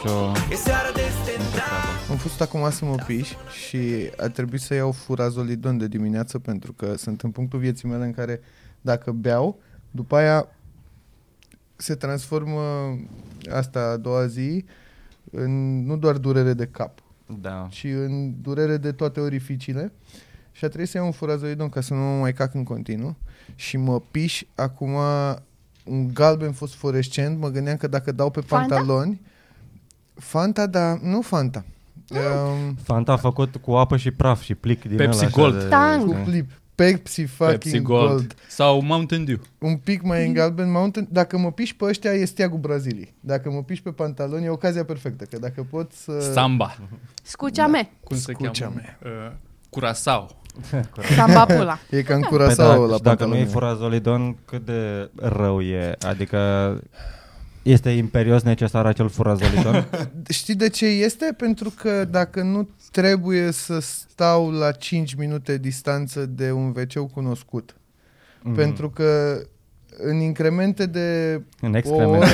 Am fost acum să mă piș și a trebuit să iau furazolidon de dimineață pentru că sunt în punctul vieții mele în care dacă beau, după aia se transformă asta a doua zi în nu doar durere de cap, ci în durere de toate orificiile și a trebuit să iau un furazolidon ca să nu mă mai cac în continuu și mă piș acum un galben fosforescent, mă gândeam că dacă dau pe pantaloni Fanta, dar nu Fanta. Fanta a făcut cu apă și praf și plic din Pepsi ăla Gold. Cu plic. Pepsi fucking Gold. Sau Mountain Dew. Un pic mai în galben. Dacă mă piși pe ăștia e steagul Braziliei. Dacă mă piși pe pantaloni e ocazia perfectă. Că dacă pot să... Samba. Scuceame. Cum se cheamă? Curaçao. Samba pula. E ca în Curaçao la dacă nu e furazolidon, cât de rău e? Adică este imperios necesar acel furazolidon? Știi de ce este? Pentru că dacă nu trebuie să stau la 5 minute distanță de un WC cunoscut. Pentru că în incremente de în excremente.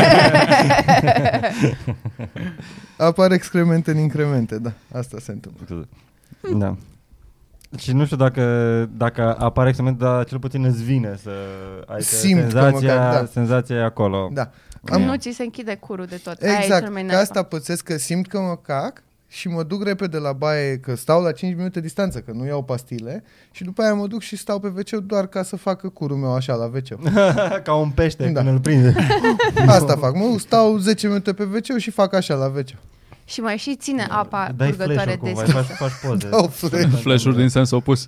Apar excremente în incremente, da. Asta se întâmplă. Da. Și nu știu dacă apare excremente, dar cel puțin îți vine să ai senzația e acolo. Da. Nu ți se închide curul de tot. Exact, că asta pățesc, că simt că mă cac și mă duc repede la baie, că stau la 5 minute distanță, că nu iau pastile și după aia mă duc și stau pe WC doar ca să facă curul meu așa la WC. Ca un pește când îl prinde. Asta fac, stau 10 minute pe WC și fac așa la WC. Și mai și ține apa curgătoare deschisă. Faci poze. Flash-uri din sens opus.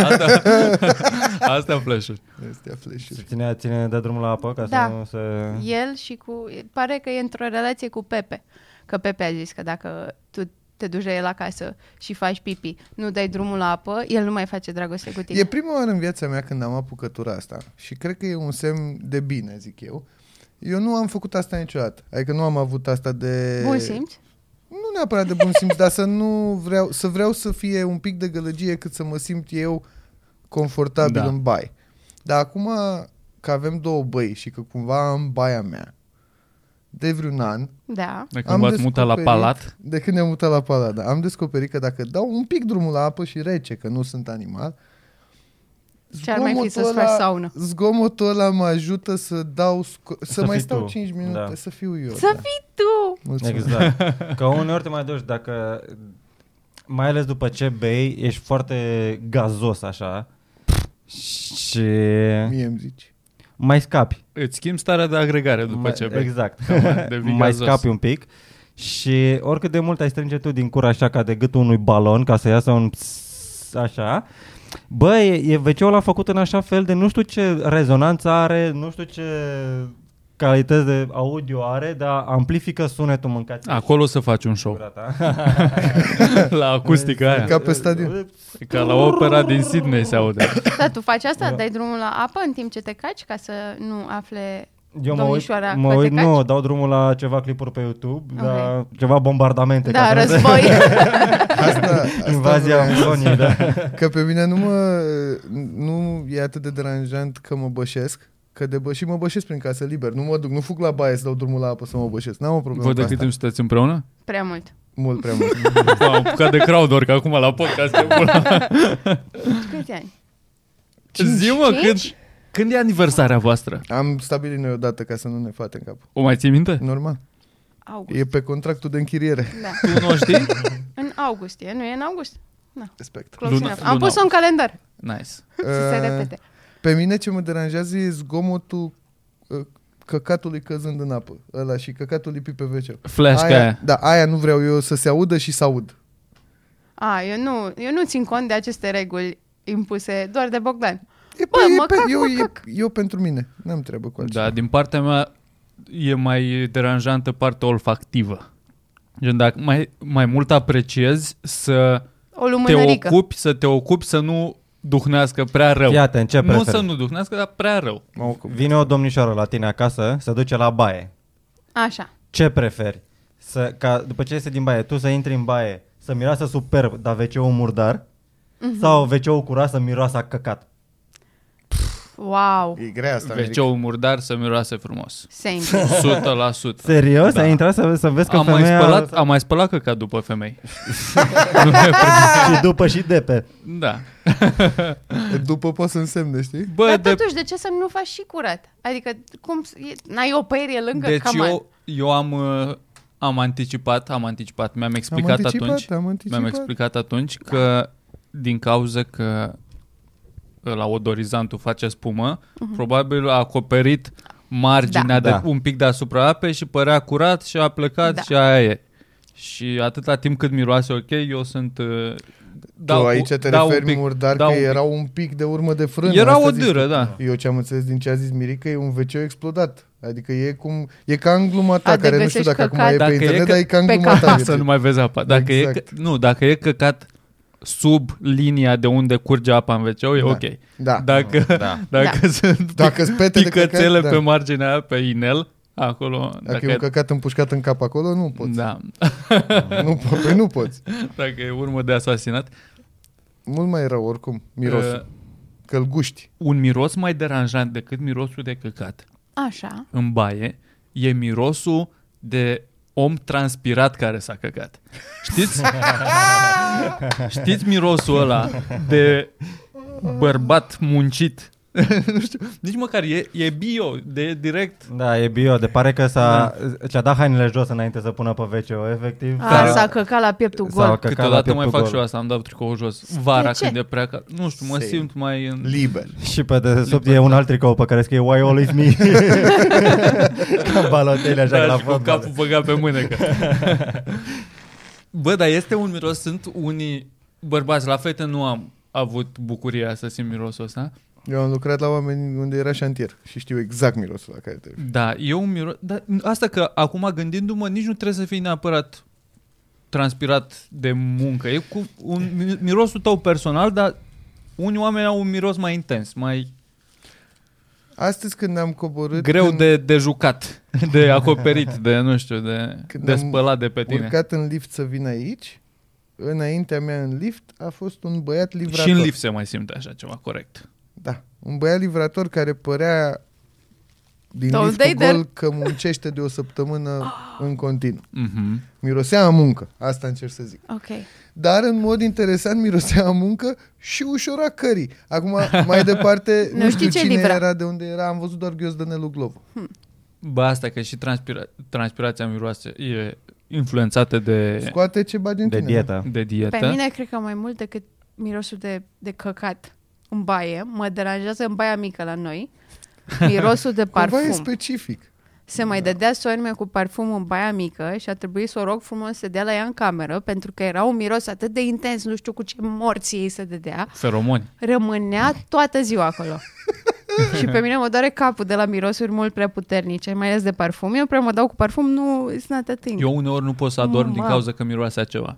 Astea flash-uri. Ține de drumul la apă ca să nu se... El și pare că e într-o relație cu Pepe. Că Pepe a zis că dacă tu te duci la el acasă și faci pipi, nu dai drumul la apă, el nu mai face dragoste cu tine. E prima oară în viața mea când am apucătura asta și cred că e un semn de bine, zic eu. Eu nu am făcut asta niciodată. Adică nu am avut asta de... Bun simț? Nu neapărat de bun simț, dar să vreau să fie un pic de gălăgie cât să mă simt eu confortabil în baie. Dar acum că avem 2 băi și că cumva am baia mea de vreun an. Da. De când v-ați mutat la palat? De când ne-am mutat la palat, da. Am descoperit că dacă dau un pic drumul la apă și rece, că nu sunt animal, ce ar mai fi să-ți faci saună? Zgomotul ăla mă ajută să să mai stau 5 minute, să fiu eu. Să fii tu! Mulțumesc. Exact. Că uneori te mai duci dacă, mai ales după ce bei, ești foarte gazos așa și... Mie îmi zici. Mai scapi. Îți schimbi starea de agregare după ce bei. Exact. Mai scapi un pic și oricât de mult ai strânge tu din cur așa ca de gâtul unui balon ca să iasă un așa... Bă, WC-ul a făcut în așa fel de nu știu ce rezonanță are, nu știu ce calități de audio are, dar amplifică sunetul mâncați. Acolo să faci un show. La acustica aia. Ca pe stadion. Ca la opera din Sydney se aude. Da, tu faci asta? Dai drumul la apă în timp ce te caci ca să nu afle... Eu mă uit, nu, dau drumul la ceva clipuri pe YouTube, la ceva bombardamente. Da, război. Asta invazia Amazoniei, da. Că pe mine nu e atât de deranjant că mă bășesc, că și mă bășesc prin casă liber. Nu mă duc, nu fug la baie să dau drumul la apă să mă bășesc. N-am o problemă. Vă de cât timp sunteți împreună? Prea mult. Mult, prea mult. Am apucat de crowdwork acum la podcast. Câți ani? Zi-mă, când e aniversarea voastră? Am stabilit noi odată ca să nu ne fate în cap. O mai ții minte? Normal. August. E pe contractul de închiriere. Da. Tu nu știi? În august nu e în august? Da. Respect. Am pus-o în calendar. Nice. Să se repete. Pe mine ce mă deranjează e zgomotul căcatului căzând în apă. Ăla și căcatul lipit pe WC. Flash aia. Da, aia nu vreau eu să se audă și să aud. Eu nu țin cont de aceste reguli impuse doar de Bogdan. Eu pentru mine. N-am treabă cu altceva. Da, din partea mea e mai deranjantă partea olfactivă. Gen, dacă mai mult apreciezi să te ocupi să nu duhnească prea rău. Fii atent, ce nu să nu duhnească, dar prea rău. Vine o domnișoară la tine acasă, se duce la baie. Așa. Ce preferi? Ca după ce iese din baie, tu să intri în baie, să miroasă superb, dar WC-ul murdar? Sau WC-ul curat să miroasă a căcat? Wow. E grea asta. WC-ul murdar să miroase frumos. Same. 100%. Serios? Da. Ai intrat să vezi că Am mai spălat căcat după femei. Și după și depe. Da. După poți să însemne, știi? Bă, Dar totuși, de ce să nu faci și curat? Adică, cum, n-ai o păierie lângă? deci Come eu am anticipat, mi-am explicat atunci că din cauza că la odorizantul face spumă, probabil a acoperit marginea de un pic deasupra apei și părea curat și a plecat și aia e. Și atâta timp cât miroase ok, eu sunt... Tu aici te referi murdar că era un pic de urmă de frână. Era o dâră, da. Eu ce am înțeles din ce a zis Mirica, e un WC explodat. Adică e ca în gluma ta, care nu știu dacă acum e pe internet, dar e ca în gluma ta. Să nu mai vezi apa. Dacă e căcat sub linia de unde curge apa în WC, e ok. Da. Dacă sunt picățele pe marginea aia, pe inel, acolo... Dacă e un căcat împușcat în cap acolo, nu poți. Da. Nu poți. Dacă e urmă de asasinat. Mult mai rău, oricum, mirosul. Că-l guști. Un miros mai deranjant decât mirosul de căcat. Așa. În baie e mirosul de om transpirat care s-a căcat. Știți mirosul ăla de bărbat muncit? Nu știu, nici măcar e bio, de direct. Da, e bio, de pare că și-a dat hainele jos înainte să pună pe WC-o, efectiv. S-a căcat la pieptul gol. Câteodată mai fac și eu asta, am dat tricoul jos. Vara când e prea cald. Nu știu, mă simt mai liber. Și pe dedesubt e un alt tricou pe care scrie Why always me? Ca Balotelli, așa, la fotbal. Cu capul băgat pe mânecă. Bă, dar este un miros, sunt unii bărbați, la fete nu am avut bucuria să simt mirosul ăsta. Eu am lucrat la oameni unde era șantier și știu exact mirosul la care te referi. Da, e un miros... Dar asta că acum gândindu-mă, nici nu trebuie să fii neapărat transpirat de muncă. E cu un mirosul tău personal, dar unii oameni au un miros mai intens, mai... Astăzi când am coborât... Greu de jucat, de acoperit, de nu știu, de spălat de pe tine. Urcat în lift să vin aici, înaintea mea în lift a fost un băiat livrator. Și în lift se mai simte așa ceva, corect. Da, un băiat livrator care părea din liftul gol că muncește de o săptămână în continuu. Mirosea a muncă, asta încerc să zic. Okay. Dar în mod interesant mirosea a muncă și ușor a cării. Acum, mai departe, nu știu cine era, de unde era, am văzut doar Ghiozdanelu Glovu. Bă, asta că și transpirația miroase e influențată de... Scoate ce bagi în tine. De dietă. Pe mine cred că mai mult decât mirosul de căcat în baie, mă deranjează în baia mică la noi, mirosul de parfum. Cumva e specific. Se mai dădea soarme cu parfum în baia mică și a trebuit să o rog frumos să dea la ea în cameră, pentru că era un miros atât de intens, nu știu cu ce morții ei se dădea. Feromoni. Rămânea toată ziua acolo. Și pe mine mă doare capul de la mirosuri mult prea puternice, mai ales de parfum. Eu prea mă dau cu parfum, nu, it's not a thing. Eu uneori nu pot să adorm din cauza că miroase a ceva.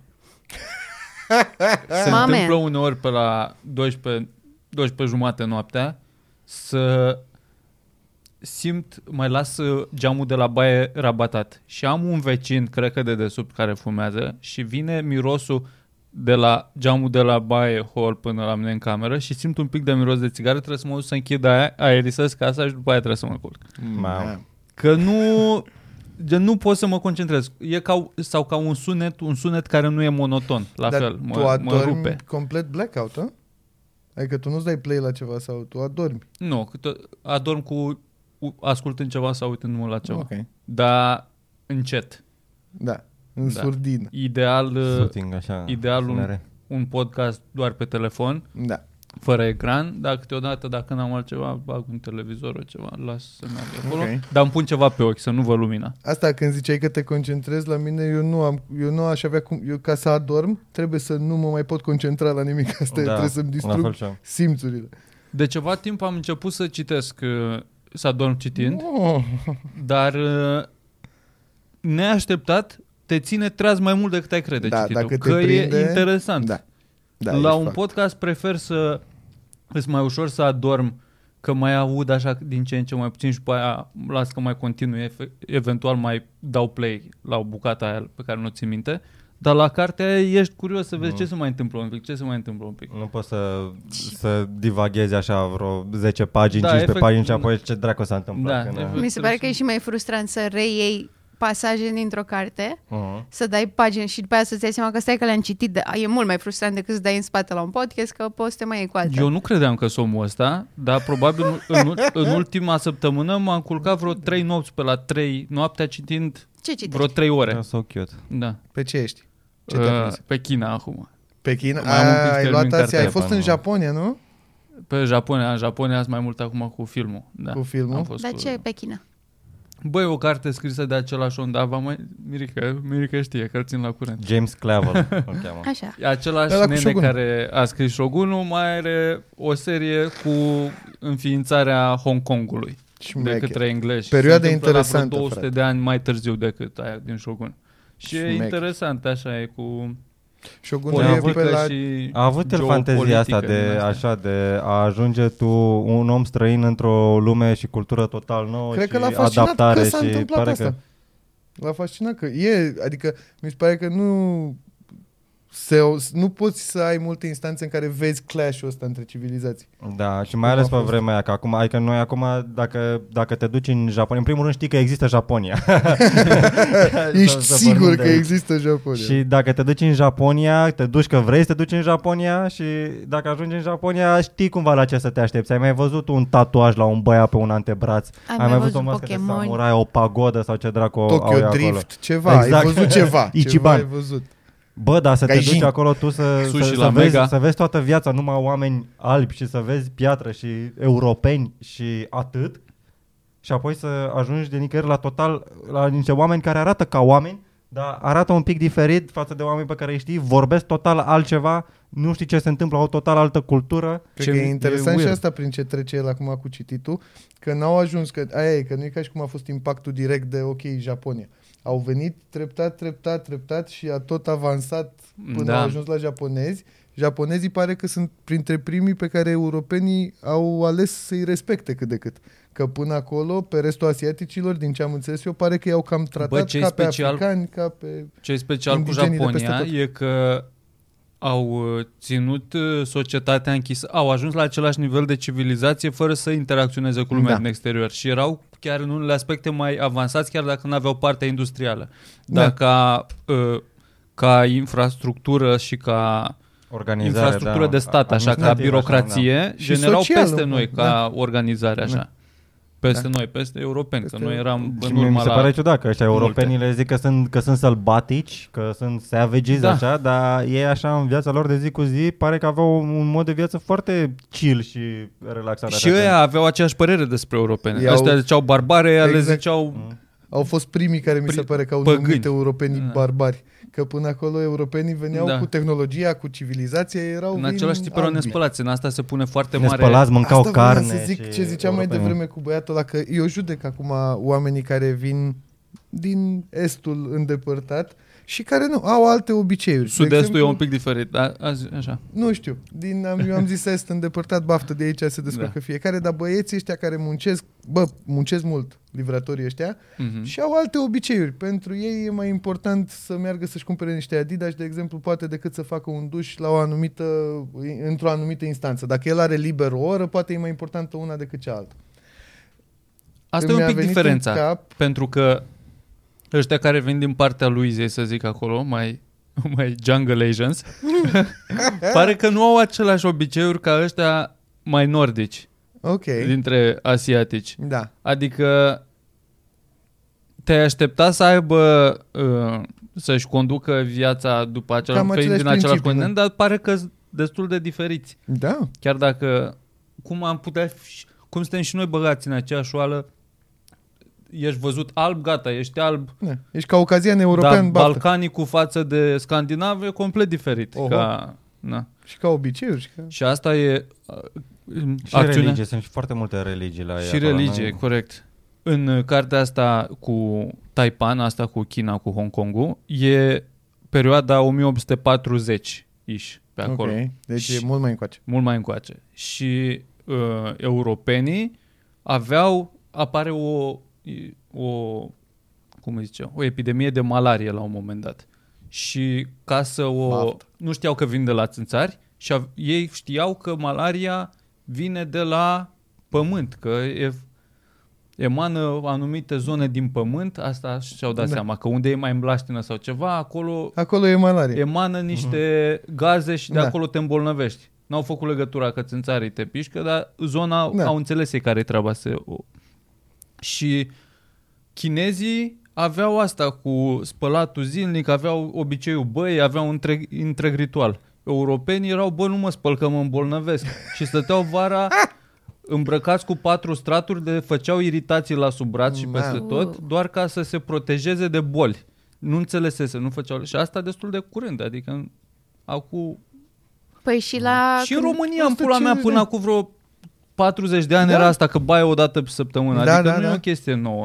Se întâmplă uneori pe la 12 jumate noaptea să simt, mai las geamul de la baie rabatat și am un vecin, cred că de desubt, care fumează și vine mirosul de la geamul de la baie hol până la mine în cameră și simt un pic de miros de țigară, trebuie să mă duc să închid aerisez casa și după aia trebuie să mă culc. Că nu pot să mă concentrez. E ca un sunet care nu e monoton, la fel, mă rupe. Complet blackout, a? Adică tu nu-ți dai play la ceva sau tu adormi? Nu, adorm ascultând ceva sau uitându-mă la ceva. Okay. Dar încet. Da, în surdină. Ideal un podcast doar pe telefon, fără ecran, dar câteodată, dacă n-am altceva, bag un televizor o ceva, las să meargă acolo, dar îmi pun ceva pe ochi, să nu văd lumina. Asta când ziceai că te concentrezi, la mine eu nu aș avea cum, eu ca să adorm, trebuie să nu mă mai pot concentra la nimic, trebuie să-mi distrug simțurile. De ceva timp am început să citesc, să adorm citind, dar neașteptat te ține treaz mai mult decât ai crede cititul, că e interesant. La un podcast prefer să îți mai ușor să adorm, că mai aud așa din ce în ce mai puțin și după aia las că mai continui, eventual mai dau play la o bucată aia pe care nu ți minte, Dar la carte ești curios să vezi ce se mai întâmplă un pic. Nu poți să divaghezi așa vreo 10 pagini, 15 pagini și apoi ce dracu s-a întâmplat. Mi se pare că e și mai frustrant să reiei pasaje dintr-o carte, să dai pagini și după aia să-ți dai seama că stai că le-am citit. E mult mai frustrant decât să dai în spate la un podcast, că poți să te mai iei cu alta. Eu nu credeam că sunt omul ăsta, dar probabil în ultima săptămână m-am culcat vreo 3 nopți pe la 3 noaptea citind vreo 3 ore. So cute. Da. Pe ce ești? Pe China acum. Pe China? Ai luat azi, ai fost în Japonia, nu? Pe Japonia, în Japonia azi mai mult acum cu filmul. Da. Cu filmul? Dar ce pe China? Băi, o carte scrisă de același om, dar Mirica știe, că îl țin la curent. James Clavell îl cheamă. Așa. Același nene care a scris Shogun-ul mai are o serie cu înființarea Hong Kongului de către englezi. Perioada interesantă, 200 frate. de ani mai târziu decât aia din Shogun. Și e interesant, așa e cu... A avut el fantezia asta de a ajunge tu un om străin într-o lume și cultură total nouă. Cred și că l-a fascinat adaptare că s-a și întâmplat pare asta. Că... L-a fascinat că adică mi se pare că nu poți să ai multe instanțe în care vezi clash-ul ăsta între civilizații. Da, și mai ales pe vremea aia, că acum, adică noi acum, dacă te duci în Japonia, în primul rând știi că există Japonia. Ești sigur că există Japonia. Și dacă te duci în Japonia, te duci că vrei să te duci în Japonia și dacă ajungi în Japonia, știi cumva la ce să te aștepți. Ai mai văzut un tatuaj la un băiat pe un antebraț? Ai mai văzut o mască de samurai, o pagodă sau ce dracu au Tokyo Drift, acolo? Ceva, exact. Ai văzut ceva. Ichiban. Ceva ai văzut. Bă, dar să te duci acolo tu să vezi toată viața numai oameni albi și să vezi piatră și europeni și atât și apoi să ajungi de nicăieri la niște oameni care arată ca oameni, dar arată un pic diferit față de oameni pe care îi știi, vorbesc total altceva, nu știi ce se întâmplă, au total altă cultură. Cred că e interesant și asta prin ce trece el acum cu cititul, că n-au ajuns, că nu e ca și cum a fost impactul direct de Japonia. Au venit treptat și a tot avansat până au ajuns la japonezi. Japonezii pare că sunt printre primii pe care europenii au ales să-i respecte cât de cât. Că până acolo, pe restul asiaticilor, din ce am înțeles eu, pare că i-au cam tratat ca pe africani, ca pe ce e special cu Japonia e că au ținut societatea închisă, au ajuns la același nivel de civilizație fără să interacționeze cu lumea din exterior și erau chiar în unele aspecte mai avansați, chiar dacă nu aveau partea industrială. Dar ca infrastructură și ca infrastructură de stat, așa, ca birocrație, generau peste noi ca organizare, așa. Peste noi, peste europeni, că noi eram în urma. Mi se pare ciudat că ăștia europenii le zic că sunt sălbatici, că sunt savages, așa, dar ei așa în viața lor de zi cu zi pare că aveau un mod de viață foarte chill și relaxat. Și ăia aveau aceeași părere despre europeni. Ăștia ziceau barbare, le ziceau... Au fost primii care mi se pare că au numit europenii barbari. Că până acolo europenii veneau cu tehnologia, cu civilizația, erau în același tip erau nespălați. În asta se pune foarte mare... Nespălați, mâncau asta carne. Să zic ce ziceam mai devreme cu băiatul ăla, că eu judec acum oamenii care vin din estul îndepărtat și care nu au alte obiceiuri. Sud-estul e un pic diferit, dar așa. Nu știu, eu am zis est îndepărtat, baftă, de aici se descurcă fiecare, dar băieții ăștia care muncesc mult, livratorii ăștia, și au alte obiceiuri. Pentru ei e mai important să meargă să-și cumpere niște Adidas, de exemplu, poate decât să facă un duș într-o anumită instanță. Dacă el are liber o oră, poate e mai importantă una decât cealaltă. Asta e un pic diferența, pentru că ăștia care vin din partea Luizei, să zic acolo, mai jungle Asians, pare că nu au același obiceiuri ca ăștia mai nordici, dintre asiatici. Da. Adică te-ai aștepta să aibă, să-și conducă viața după același continent, dar pare că sunt destul de diferiți. Da. Chiar dacă, cum suntem și noi băgați în aceeași oală, ești văzut alb, gata, ești alb. Ne. Ești caucazian european, dar balcanicul față de scandinav e complet diferit. Și ca obiceiuri. Și asta e și religie, sunt foarte multe religii la ea. Și religie, corect. În cartea asta cu Taipan, asta cu China, cu Hong Kongul, e perioada 1840-ish pe acolo. Deci e mult mai încoace. Mult mai încoace. Și europenii apare o epidemie de malarie la un moment dat. și ca să o... Nu știau că vin de la țânțari și ei știau că malaria vine de la pământ, că emană anumite zone din pământ, asta și-au dat seama, că unde e mai îmblaștină sau ceva, acolo e malarie. Emană niște gaze și de acolo te îmbolnăvești. N-au făcut legătura că țânțarii te pișcă, dar zona au înțeles ei care-i treaba. Și chinezii aveau asta cu spălatul zilnic, aveau obiceiul băi, aveau un întreg ritual. Europenii erau, nu mă spăl că mă îmbolnăvesc. Și stăteau vara îmbrăcați cu 4 straturi, făceau iritații la sub braț și peste tot, doar ca să se protejeze de boli. Nu înțelesese, nu făceau. Și asta destul de curând, adică acum... Păi și în România, în pula mea, până acum vreo 40 de ani era asta, că baie o dată pe săptămână. Adică nu e o chestie nouă.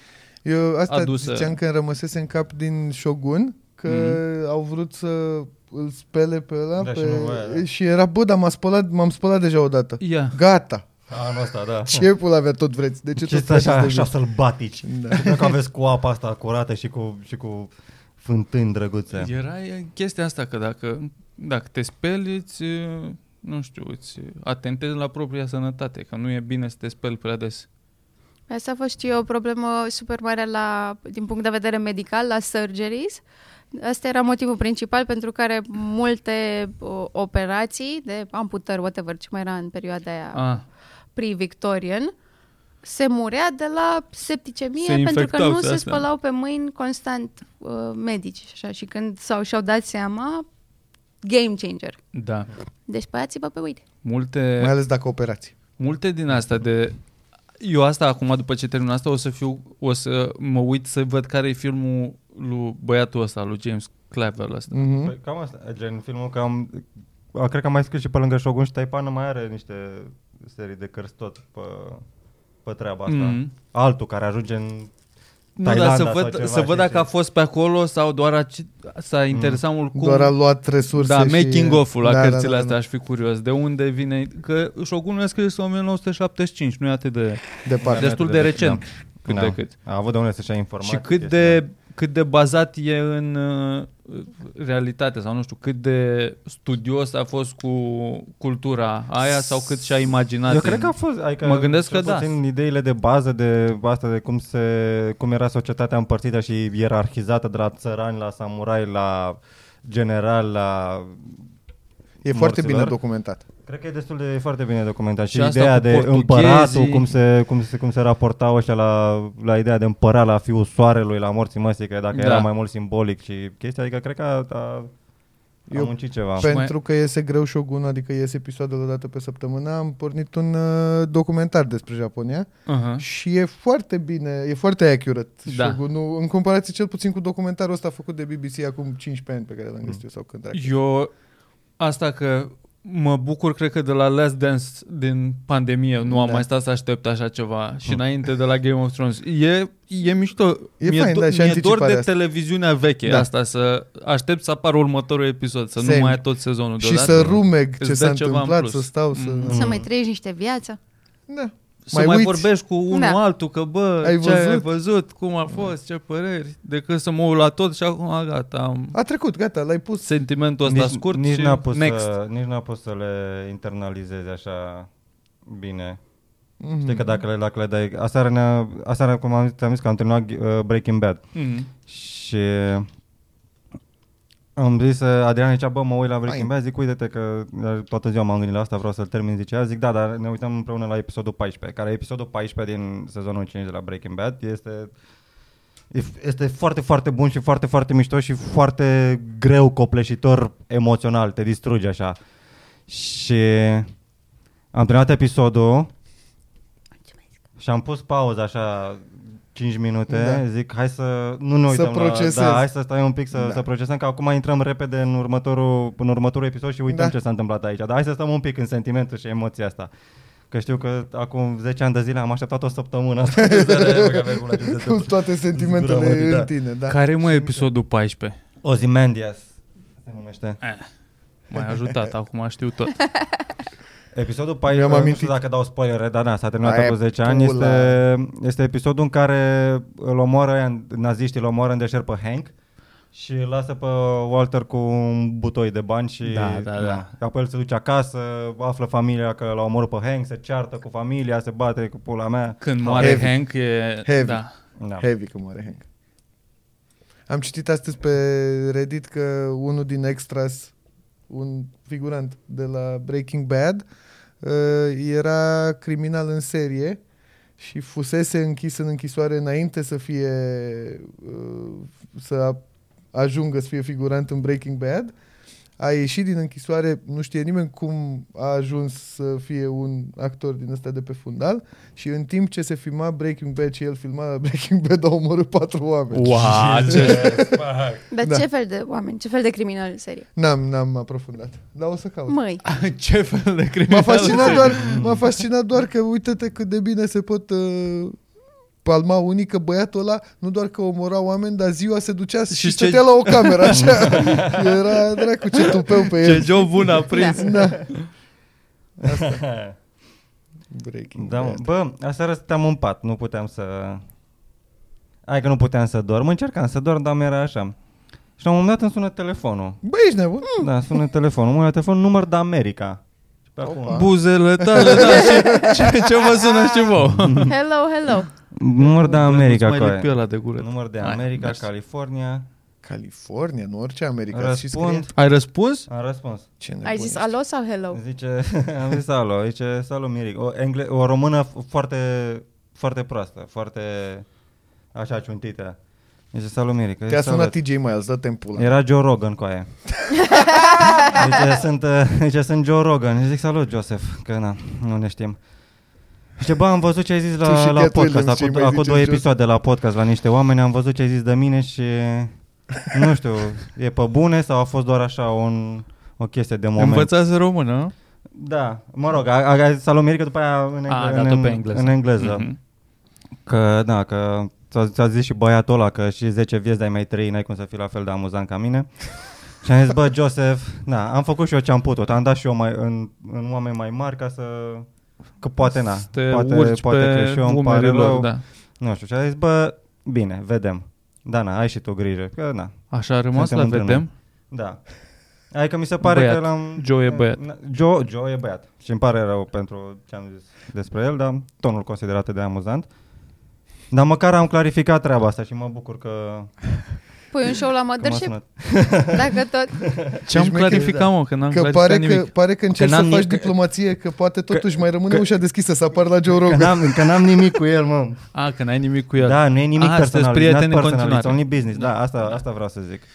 Eu asta ziceam că îmi rămăsese în cap din Shogun, că au vrut să îl spele pe ăla și era, dar m-am spălat deja odată. Gata. Anul ăsta, da. Ce pula avea tot vreți? De ce tot așa sălbatici? Dacă aveți cu apa asta curată și cu fântâni drăguțe. Era chestia asta, că dacă te speli, nu știu, îți atentezi la propria sănătate, că nu e bine să te speli prea des. Asta a fost și o problemă super mare din punct de vedere medical, la surgeries. Asta era motivul principal pentru care multe operații de amputări, whatever, ce mai era în perioada aia pre-Victorian, se murea de la septicemie pentru că nu se spălau pe mâini constant medici. Așa. Și când și-au dat seama, game changer. Da. Deci spălați-vă pe uite. Mai ales dacă operați. Multe din asta eu asta acum, după ce termin asta, o să mă uit să văd care e filmul lui băiatul ăsta, lui James Clavell ăsta. Păi, cam asta, gen filmul cred că am mai scris și pe lângă Shogun și Taipan mai are niște serii de cărți tot pe treaba asta. Altul care ajunge în Thailanda să văd dacă a fost pe acolo sau doar s-a interesat mult cum... Doar a luat resurse și... making of-ul la cărțile astea, aș fi curios. De unde vine... Că Shogunul a scris în 1975, nu e atât de departe. Destul de recent. De cât. A avut de unde să-și ia informații. Și cât de bazat e în realitate sau nu știu, cât de studios a fost cu cultura aia sau cât și-a imaginat. Eu cred că a fost, adică mă gândesc că da. Ideile de bază de asta de cum era societatea împărțită și ierarhizată de la țărani la samurai la general la E foarte bine documentat. Cred că e foarte bine documentat. Și ideea de împăratul, cum se raportau ăștia la ideea de împărat la fiul soarelui, la morții măsii, că dacă era mai mult simbolic și chestia, adică cred că a muncit ceva. Pentru că iese greu Shogun, adică iese episoadele o dată pe săptămână, am pornit un documentar despre Japonia și e foarte bine, e foarte accurate Shogun, în comparație cel puțin cu documentarul ăsta făcut de BBC acum 15 ani pe care l-am găsit eu sau când asta că mă bucur, cred că de la Last Dance din pandemie nu am mai stat să aștept așa ceva și înainte de la Game of Thrones. E mișto. Mi-e dor de televiziunea veche asta, să aștept să apară următorul episod, să nu mai ai tot sezonul deodată. Și să rumeg ce s-a întâmplat, să stau să mai trăiești niște viață. Da. Să mai vorbești cu unul altul, că ai văzut, cum a fost, ce păreri, decât să mă uit la tot și acum gata. A trecut, gata, l-ai pus. Sentimentul ăsta scurt și next. Nici n-a pus să le internalizezi așa bine. Știi că dacă le dai... Aseară, cum am zis că am terminat Breaking Bad. Și... am zis, Adrian zicea, mă uit la Breaking Bad, zic, uite-te că toată ziua m-am gândit la asta, vreau să-l termin, zicea, zic, da, dar ne uităm împreună la episodul 14, care e episodul 14 din sezonul 5 de la Breaking Bad, este foarte, foarte bun și foarte, foarte mișto și foarte greu copleșitor emoțional, te distruge așa. Și am terminat episodul și am pus pauză așa 5 minute, zic, hai să nu ne uităm hai să stai un pic să procesăm, că acum intrăm repede în următorul episod și uităm ce s-a întâmplat aici. Dar hai să stăm un pic în sentimentul și emoția asta. Că știu că acum 10 ani de zile am așteptat o săptămână asta. Cu toate sentimentele în tine. Da. Care e episodul 14? Ozymandias se numește. M-ai ajutat, acum știu tot. Episodul 14, nu știu dacă dau spoilere, dar s-a terminat acum 10 ani, este episodul în care naziștii îl omoară în deșert pe Hank și lasă pe Walter cu un butoi de bani și apoi el se duce acasă, află familia că l-a omorât pe Hank, se ceartă cu familia, se bate cu pula mea. Când moare Hank e... Heavy. Heavy că moare Hank. Am citit astăzi pe Reddit că unul din extras, un figurant de la Breaking Bad, era criminal în serie și fusese închis în închisoare înainte să fie să ajungă să fie figurant în Breaking Bad. A ieșit din închisoare, nu știe nimeni cum a ajuns să fie un actor din ăsta de pe fundal și în timp ce se filma Breaking Bad și el filma la Breaking Bad a omorât 4 oameni. Wow, Dar ce fel de oameni? Ce fel de criminali în serie? N-am aprofundat, dar o să caut. Măi. Ce fel de criminali? M-a fascinat doar că uite-te cât de bine se pot palma unii, că băiatul ăla nu doar că omora oameni, dar ziua se ducea și stătea la o cameră așa. Era dracu ce tupeu pe el. Ce job bun a prins. Da. Breaking Bad. Bă, aseară stăteam în pat, nu puteam să... Hai că nu puteam să dorm, încercam să dorm, dar mi-era așa. Și la un moment dat îmi sună telefonul. Bă, ești nebun? Da, sună telefonul. Mă la telefon, număr de America. Buzele tale, da, ce vă sună și vouă? Hello. Număr de America, Număr de America, California. California, nu orice America. Ai răspuns? Am răspuns. Ai zis alo sau hello? Am zis alo, zice salut Miric. O română foarte, foarte proastă, foarte așa ciuntită. Zice salut Miric. Te-a sunat TJ Miles, dă-te-n pula. Era Joe Rogan cu aia. Zice sunt Joe Rogan. Zic salut Joseph, că nu ne știm. Zice, bă, am văzut ce ai zis la podcast, acum 2 episoade la podcast la niște oameni, am văzut ce ai zis de mine și nu știu, e pe bune sau a fost doar așa o chestie de moment. Învățați română? Da, mă rog, a zis salut Mirica, după aia în engleză. Mm-hmm. Că ți-a zis și băiatul ăla că și 10 vieți de-ai mai trăi, n-ai cum să fii la fel de amuzant ca mine. Și am zis, bă, Joseph, am făcut și eu ce-am putut, am dat și eu în oameni mai mari ca să... Că poate poate că și eu îmi pare rău. Da. Nu știu, și a zis, bă, bine, vedem. Da, ai și tu grijă. Că, așa a rămas la vedem? Da. Adică mi se pare băiat. Că l-am... Joe e băiat. Joe e băiat. Și îmi pare rău pentru ce am zis despre el, dar tonul considerat de amuzant. Dar măcar am clarificat treaba asta și mă bucur că... Pui un show la Mothership? Dacă tot... Ce-am clarificat, mă, că n-am clarificat nimic. Pare că încerci să faci diplomație, că poate totuși mai rămâne ușa deschisă să apar la Joe Rogan. Că n-am nimic cu el, mă. Că n-ai nimic cu el. Da, nu e nimic personal. Prieteni în continuare. It's only business. Da, asta vreau să zic.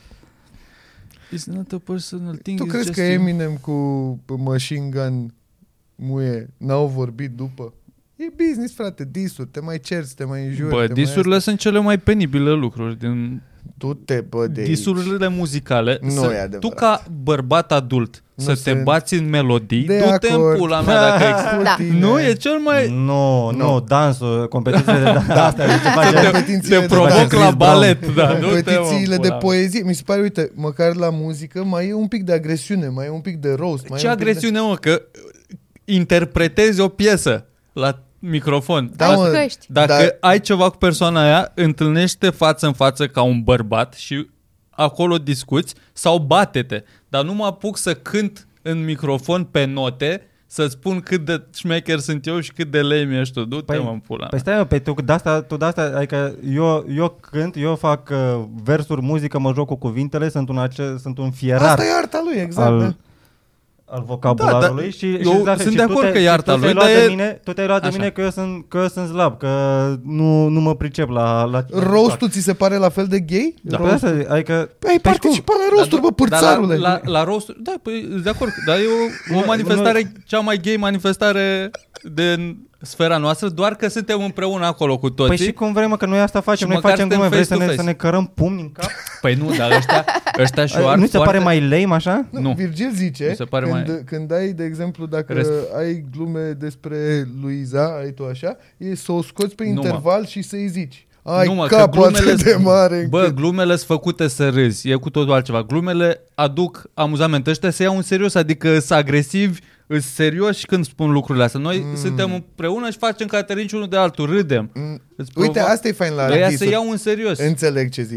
It's not a personal thing. Tu crezi că Eminem cu Machine Gun Muie n-au vorbit după? E business, frate, disuri, te mai cerți, te mai înjuri. Bă, disurile sunt cele mai penibile lucruri din... Du-te, bă, de disurile muzicale. Nu e adevărat. Tu ca bărbat adult să te bați în melodii, du-te în pula mea dacă există. Nu, e cel mai... Nu, dansul, competițiile de dans. Asta te provoc la balet. Competițiile de poezie. Mi se pare, uite, măcar la muzică mai e un pic de agresiune, mai e un pic de roast. Ce agresiune, mă? Că interpretezi o piesă la microfon. Dacă ai ceva cu persoana aia, întâlnește față în față ca un bărbat și acolo discuți sau bate-te. Dar nu mă apuc să cânt în microfon pe note, să spun cât de șmecher sunt eu și cât de lame ești tu. Du-te, mă, în pula. Păi stai, tu de asta, adică eu cânt, eu fac versuri, muzică, mă joc cu cuvintele, sunt un fierar. Asta e arta lui, exact. Al vocabularului și eu sunt de acord că e arta lui, dar tu te-ai luat de mine că eu sunt slab, că nu mă pricep la roast-ul ți se pare la fel de gay? Da, pe asta, adică ai participat la roast-uri, bă, pârțarule. La roast-uri, da, păi de acord, dar e o manifestare, cea mai gay manifestare de sfera noastră, doar că suntem împreună acolo cu toții. Păi și cum vrem, că noi asta facem, noi facem glume, vrei să ne cărăm pumni în cap? Păi nu, dar ăștia și-o nu se pare mai lame așa? Nu. Virgil zice, când ai, de exemplu, dacă ai glume despre Luiza, ai tu așa, e să o scoți pe interval și să-i zici. Ai capul atât de mare. Bă, glumele sunt făcute să râzi, e cu totul altceva. Glumele aduc amuzament. Ăștia se iau în serios, adică sunt agresivi, sunt serioși când spun lucrurile astea. Noi suntem împreună și facem caterinci unul de altul, râdem. Uite, asta e fain la ăia se iau în serios. Înțeleg ce zici.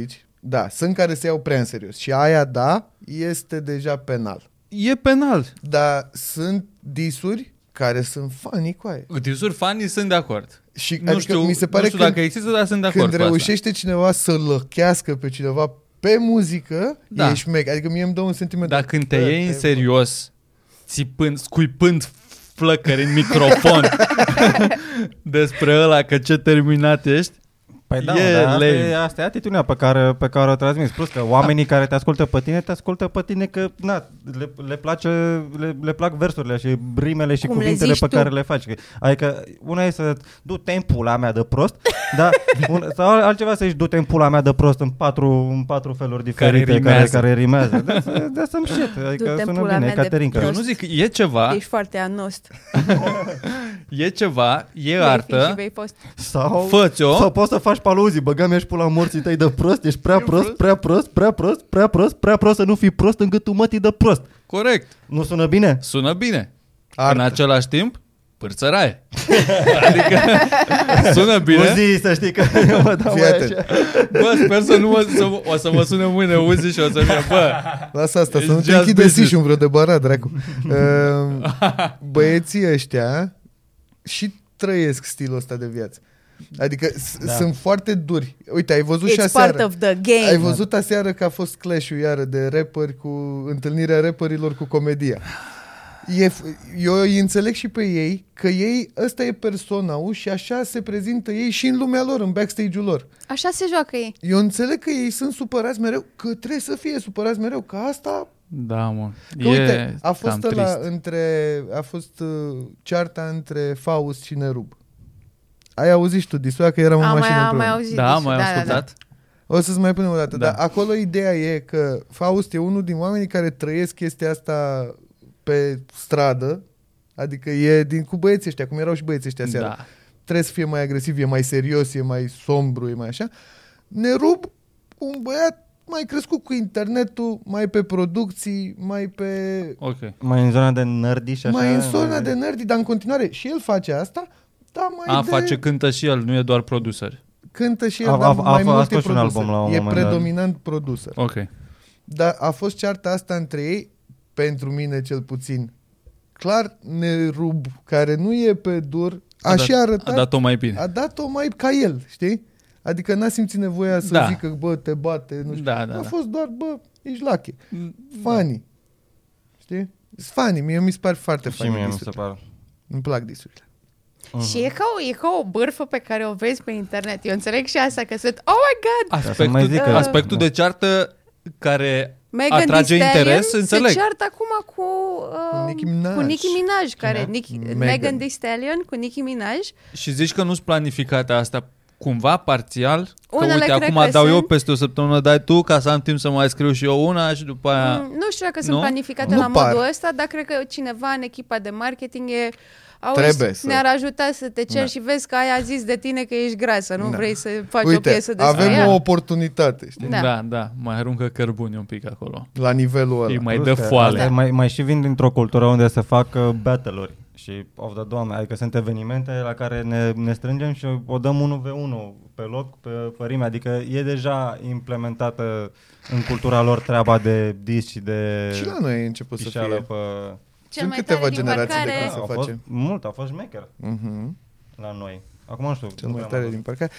Da, sunt care se iau prea în serios. Și aia, da, este deja penal. E penal. Dar sunt disuri care sunt funny cu aia. Disuri funny sunt de acord. Și Nu știu, mi se pare nu știu dacă există, dar sunt de acord când cu reușește cineva să lăchească pe cineva pe muzică, Da. e șmec. Adică mie îmi dă un sentiment. Dar când te iei în serios, țipând, scuipând flăcări în microfon despre ăla că ce terminat ești, Păi da, dar asta e atitudinea pe care o transmiți. Plus că oamenii care te ascultă pe tine că le plac versurile și rimele și cum cuvintele pe care tu le faci. Adică una e să du-te în pula mea de prost, dar sau altceva să-și du-te în pula mea de prost în patru feluri diferite care rimează. That's some shit. Adică sună bine, Caterinca. Eu nu zic, e ceva. Ești foarte anost. E ceva, e artă. Sau poți să faci paluzii, băga mi-aș pula morții tăi de prost, ești prea prost, să nu fii prost încât tu mătii de prost. Corect. Nu sună bine? Sună bine. Artă. În același timp, pârțăraie. Adică sună bine. Uzi, să știi că eu mă dau Bă, sper să nu o să mă sune mâine Uzi și o să fie, bă. Lasă asta, să nu te închide Sișu în vreo de barat, dracu. Băieții ăștia și trăiesc stilul ăsta de viață. Adică sunt foarte duri. Uite, ai văzut și aseară. Ai văzut aseară că a fost clash-ul iară de rapperi cu întâlnirea rapperilor cu comedia. Eu îi înțeleg și pe ei că ei, ăsta e persona-ul și așa se prezintă ei și în lumea lor, în backstage-ul lor. Așa se joacă ei. Eu înțeleg că ei sunt supărați mereu, că trebuie să fie supărați mereu, că asta... Da, mă. Că uite, a fost cearta între Faust și Nerub. Ai auzit și tu disoia că eram în mașină împreună. Mai auzit. Da, mai ascultat. Da. O să-ți mai punem o dată. Dar acolo ideea e că Faust e unul din oamenii care trăiesc chestia asta pe stradă, adică e cu băieții ăștia, cum erau și băieții ăștia seara. Da. Trebuie să fie mai agresiv, e mai serios, e mai sombru, e mai așa. Nerub, un băiat mai crescut cu internetul, mai pe producții, mai pe... Okay. Mai în zona de nerdy și așa. Mai în zona de nerdy, dar în continuare și el face asta, dar mai face, cântă și el, nu e doar producer. Cântă și el, dar mai mult e producer. E predominant producer. Ok. Dar a fost cearta asta între ei, pentru mine cel puțin. Clar, Nerub, care nu e pe dur, a dat-o mai bine. A dat-o mai ca el, știi? Adică n-a simțit nevoia să zică, bă, te bate, nu știu. A fost doar, bă, ești lache. Funny. Știi? Funny, mie mi se pare foarte funny. Și mie mi se pare. Îmi plac disurile. Și e ca o bârfă pe care o vezi pe internet. Eu înțeleg și asta, că sunt, oh my God! Aspectul de ceartă care Megan atrage interes, înțeleg. Se ceartă acum cu Nicki Minaj, care Megan Thee Stallion cu Nicki Minaj. Și zici că nu-s planificate asta cumva, parțial? Unele că uite, acum dau eu peste o săptămână, dai tu, ca să am timp să mai scriu și eu una și după aia... Nu știu dacă sunt planificate la modul ăsta, dar cred că cineva în echipa de marketing ne-ar ajuta să te ceri și vezi că ai a zis de tine că ești grasă, nu vrei să faci o piesă despre ea. Avem o oportunitate, știi? Da, mai aruncă cărbuni un pic acolo. La nivelul ăla. Îi mai dă foale. Mai și vin dintr-o cultură unde se fac battle-uri și of the Doamne, adică sunt evenimente la care ne strângem și o dăm 1v1 pe loc, pe rime, adică e deja implementată în cultura lor treaba de dis și de... Și la noi a început să fie. Sunt câteva generații de când se face. A fost șmecher la noi. Acum nu știu. Cel mai tare din parcare.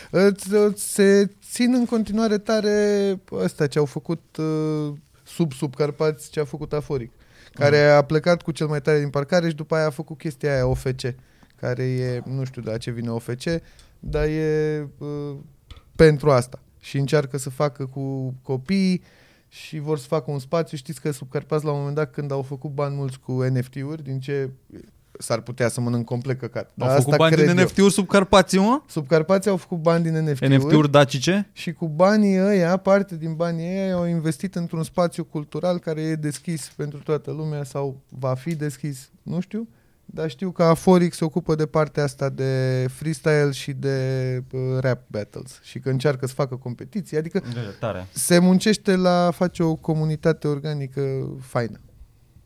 Se țin în continuare tare ăsta ce au făcut sub Carpați, ce a făcut Aforic. Care a plecat cu cel mai tare din parcare și după aia a făcut chestia aia OFC. Care e, nu știu de la ce vine OFC, dar e pentru asta. Și încearcă să facă cu copiii și vor să facă un spațiu. Știți că sub Carpați la un moment dat, când au făcut bani mulți cu NFT-uri, din ce s-ar putea să mănânc complet căcat. Au făcut bani din NFT-uri sub Carpații, mă? Sub Carpații au făcut bani din NFT-uri. NFT-uri dacice? Și cu banii ăia, parte din banii ăia, au investit într-un spațiu cultural care e deschis pentru toată lumea sau va fi deschis, nu știu. Dar știu că Aforic se ocupă de partea asta de freestyle și de rap battles și că încearcă să facă competiții, adică se muncește la face o comunitate organică faină.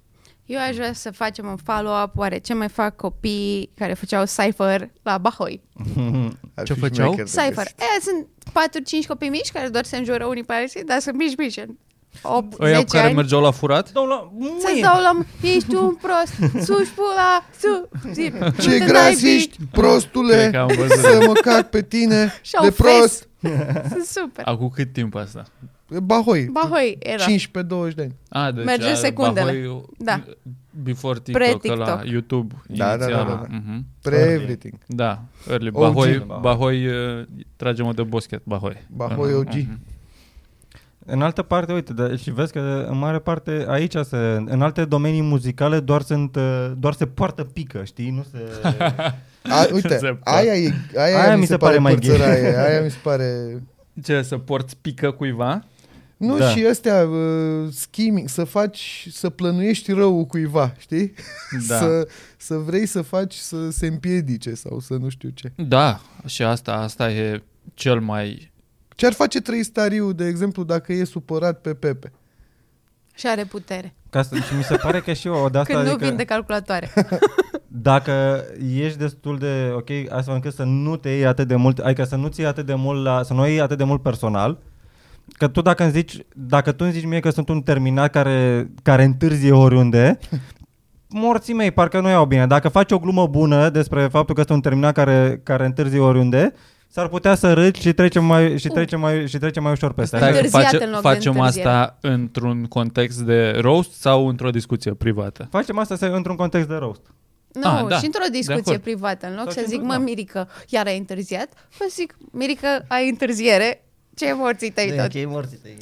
Eu aș vrea să facem un follow-up, oare ce mai fac copiii care făceau Cypher la Bahoi? Ce făceau? Cypher. Sunt 4-5 copii mici care doar se înjură unii pe alții, dar sunt mici. 8, ăia 10 care ani. mergeau la furat? Să-ți dau la... Ești un prost, suși pula, Ce gras ești, prostule, să mă cac pe tine de prost. Sunt super. Acum cât timp asta? Bahoi era. 15-20 de ani. Deci merge secundele. Bahoi, da. Before TikTok, la YouTube. Da. Mm-hmm. Pre-everything. Da, early. Bahoi trage-mă de boschet, Bahoi OG. În altă parte, uite, și vezi că în mare parte aici în alte domenii muzicale doar se poartă pică, știi? Nu se... Uite, aia mi se pare mai gay. Aia mi se pare... Ce, să porți pică cuiva? Nu, da. Și ăstea, scheming, să plănuiești răul cuiva, știi? Da. să vrei să faci să se împiedice sau să nu știu ce. Da, și asta e cel mai... Ce ar face Trăistariu, de exemplu, dacă e supărat pe Pepe? Și are putere. Și mi se pare că și eu de asta... Când nu vinde calculatoare. Dacă ești destul de ok, astfel încât să nu te iei atât de mult, adică să nu ții atât de mult să nu iei atât de mult personal, că tu dacă tu îmi zici mie că sunt un terminat care întârzie oriunde, morții mei, parcă nu iau bine. Dacă faci o glumă bună despre faptul că sunt un terminat care întârzie oriunde, s-ar putea să râzi și trece mai ușor peste. Facem asta într-un context de roast sau într-o discuție privată? Facem asta într-un context de roast. Nu, și într-o discuție privată. În loc să zic, Mirica, iar ai întârziat, vă zic, Mirica, ai întârziere, ce morții tăi tot? Ce morții tăi?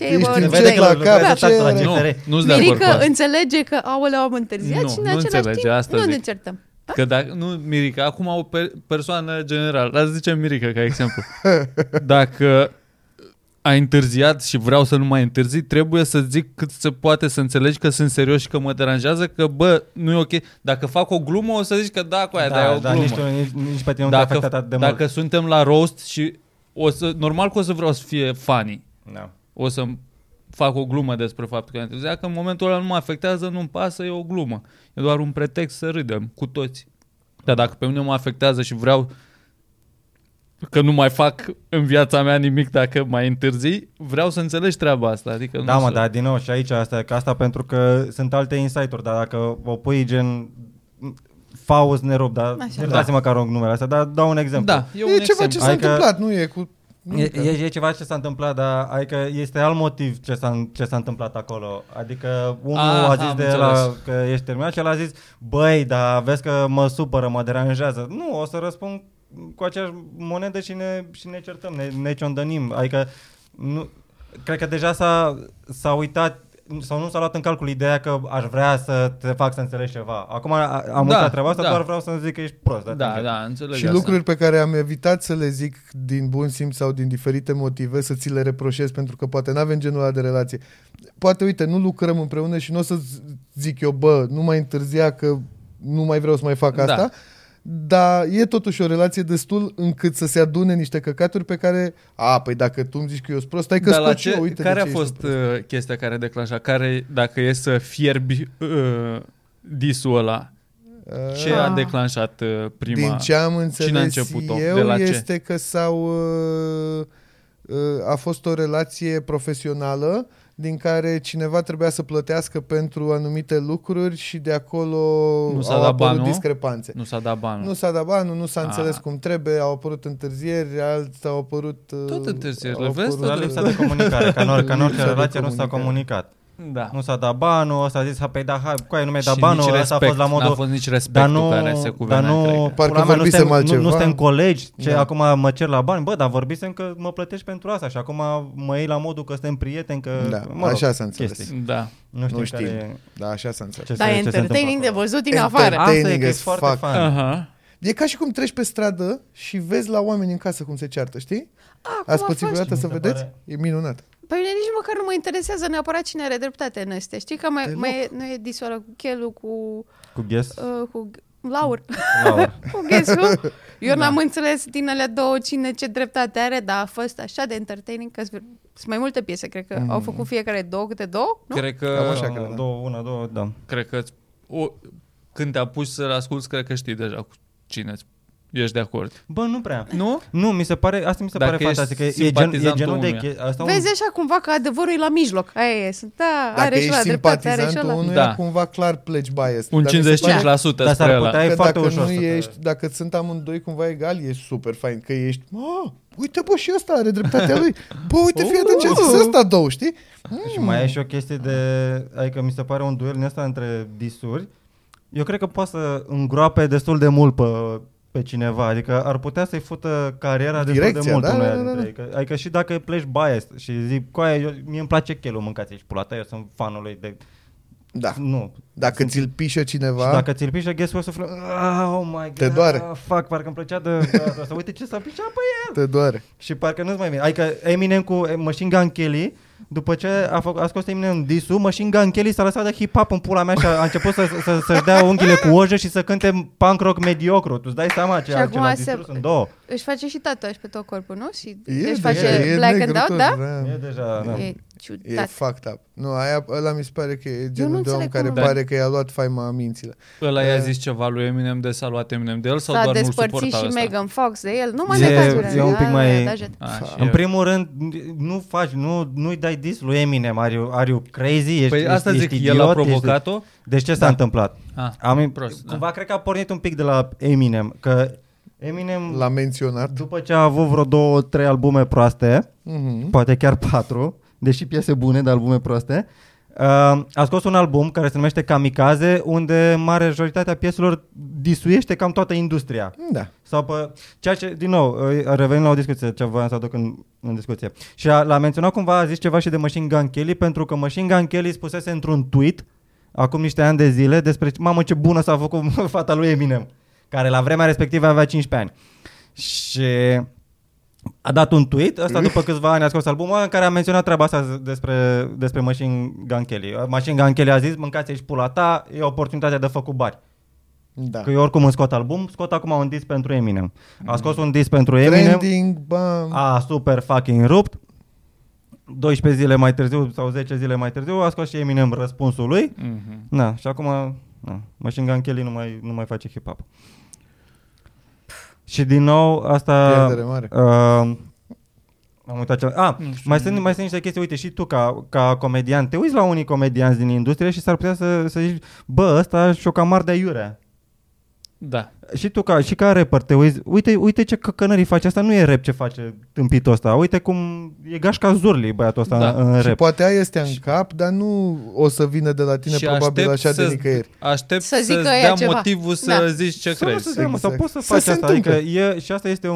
Nu-ți de acord cu Mirica asta. înțelege că am întârziat și în același timp nu ne certăm. Că dacă nu, Mirica, acum o persoană generală, dar zicem Mirica ca exemplu. Dacă ai întârziat și vreau să nu mai întârzi, trebuie să zic cât se poate să înțelegi că sunt serios și că mă deranjează, că nu e ok. Dacă fac o glumă, o să zici că da, cu aia, e o glumă. Nici pe tine nu te-a afectat atât de mult. Dacă suntem la roast și normal că o să vreau să fie funny. Da. O să fac o glumă despre faptul că am întârziat, că în momentul ăla nu mă afectează, nu-mi pasă, e o glumă. E doar un pretext să râdem cu toți. Dar dacă pe mine mă afectează și vreau că nu mai fac în viața mea nimic dacă mai întârzi, vreau să înțelegi treaba asta. Adică dar din nou și aici asta pentru că sunt alte insight-uri, dar dacă o pui gen Faust nerup, dar iertați-mă că rog numele astea, dar dau un exemplu. Da, e ceva ce s-a întâmplat, nu e cu... E ceva ce s-a întâmplat, dar adică este alt motiv ce s-a întâmplat acolo. Adică unul a zis că ești terminat și el a zis, băi, dar vezi că mă supără, mă deranjează. Nu, o să răspund cu aceeași monedă și ne certăm, ne ciondănim. Adică nu, cred că deja s-a uitat sau nu s-a luat în calcul ideea că aș vrea să te fac să înțelegi ceva. Acum am uitat treaba asta, doar vreau să-mi zic că ești prost. Da, înțeleg și asta. lucruri pe care am evitat să le zic din bun simț sau din diferite motive, să ți le reproșez pentru că poate n-avem genul ăla de relație. Poate, uite, nu lucrăm împreună și nu o să zic eu, nu mai întârzia că nu mai vreau să mai fac asta. Da. Dar e totuși o relație destul încât să se adune niște căcaturi pe care, păi dacă tu îmi zici că eu sunt prost, stai că scot eu, uite. Care a fost chestia care declanșa? Care, dacă e să fierbi disul ăla, ce a declanșat prima? Din ce am înțeles eu este că a fost o relație profesională din care cineva trebuia să plătească pentru anumite lucruri și de acolo au apărut discrepanțe. Nu s-a dat banul. Nu s-a dat banul, nu s-a înțeles cum trebuie, au apărut întârzieri, au apărut... Tot întârzierile, vezi? La lipsa de comunicare, ca în orice relație nu s-a comunicat. Da. Nu s-a dat banul, ăsta a zis, păi da, hai, cu aia nu mi-ai dat banul, ăsta a fost la modul... N-a fost nici respectul care se cuvenea, parcă vorbisem altceva. Nu suntem colegi, acum mă cer la bani, dar vorbisem că mă plătești pentru asta și acum mă iei la modul că suntem prieteni, că... Da, așa s-a înțeles. Da. Nu știm. Da, așa s-a înțeles. Dar e entertaining de văzut din afară. Asta e că e foarte fun. E ca și cum treci pe stradă și vezi la oameni în casă cum se ceartă, știi? Ați pățit vreodată să vedeți? E minunat. Pe mine nici măcar nu mă interesează neapărat cine are dreptate în astea. Știi că nu e disoară cu Chelu, cu Ghes? Cu Laur. Cu Ghesul. Eu n-am înțeles din alea două cine ce dreptate are, dar a fost așa de entertaining că sunt mai multe piese. Cred că au făcut fiecare câte două, nu? Cred că... Două, da. Cred că când te apuci să-l asculti, cred că știi deja cu cine ești de acord. Bă, nu prea. Nu? Nu, mi se pare fantastic. E genul de... Vezi așa cumva că adevărul e la mijloc. Aia e. Dacă ești simpatizantul unuia, cumva clar pleci bias. Un 55% spre ăla. Dacă sunt amândoi cumva egali, e super fain. Că ești, uite bă, și ăsta are dreptatea lui. Bă, uite, fii atent ce a zis ăsta două, știi? Și mai e și o chestie de... Adică mi se pare un duel în ăsta între disuri. Eu cred că poate să îngroape destul de mult pe cineva, adică ar putea să-i fută cariera destul de mult unul dintre ei. Adică și dacă pleci biased și zic, mie îmi place chelul, mâncați aici pula ta, eu sunt fanul lui de... Da. Nu. Dacă ți-l pișă cineva... Și dacă ți-l pișă, guess what, să oh my god, te doare. Fuck, parcă îmi plăcea de asta. Uite ce s-a pișat pe el. Te doare. Și parcă nu-ți mai vine. Adică Eminem cu Machine Gun Kelly, după ce a scos Eminem disul, Machine Gun Kelly s-a lăsat de hip-hop în pula mea și a început să-și dea unghiile cu ojă și să cânte punk rock mediocru. Tu-ți dai seama ce l-a distrus în două. Își face și tatuaj pe tot corpul, nu? Și își face black and out, da? E deja, da. E fucked up. Nu, ăla mi se pare că e genul de om care pare că i-a luat faima mințile. Ăla i-a zis ceva lui Eminem de s-a luat Eminem de el sau doar nu suporta ăsta? S-a despărțit și Megan Fox de el. Nu mă necazuri. E un pic mai... În primul rând, nu-i dai dis lui Eminem. Are you crazy? Păi asta zic, el a provocat-o? Deci ce s-a întâmplat? Cumva cred că a pornit un pic de la Eminem, că Eminem l-a menționat. După ce a avut vreo 2-3 albume proaste, poate chiar 4, deși piese bune, dar albume proaste, a scos un album care se numește Kamikaze, unde majoritatea pieselor disuiește cam toată industria. Da. Sau ceea ce, din nou, revenim la o discuție, ce voiam să aduc în discuție. Și l-a menționat cumva, a zis ceva și de Machine Gun Kelly, pentru că Machine Gun Kelly spusese într-un tweet, acum niște ani de zile, despre, mamă ce bună s-a făcut fata lui Eminem, care la vremea respectivă avea 15 ani. Și a dat un tweet, ăsta după câțiva ani a scos albumul în care a menționat treaba asta despre Machine Gun Kelly. Machine Gun Kelly a zis, mâncați aici pula ta, e oportunitatea de făcut bani. Da. Că eu oricum îmi scot album, scot acum un disc pentru Eminem. A scos un disc pentru Eminem. Trending, bam. A super fucking rupt. 12 zile mai târziu sau 10 zile mai târziu a scos și Eminem răspunsul lui. Na, și acum Machine Gun Kelly nu mai face hip-hop. Și din nou asta... Pierdere mare. Am uitat ceva. Mai sunt niște chestii. Uite, și tu ca comedian, te uiți la unii comedianți din industrie și s-ar putea să zici, bă, ăsta și-o camar de aiurea. Da. Și tu și ca rapper te uiți, uite ce căcănării face. Asta nu e rap ce face tâmpitul ăsta. Uite cum e gașca Zurli băiatul ăsta în rap. Și poate aia este în cap, dar nu o să vină de la tine și probabil așa de nicăieri. Aștept să-ți dea motivul să zici ce crezi. Exact. Sau poți să faci asta. Adică și asta este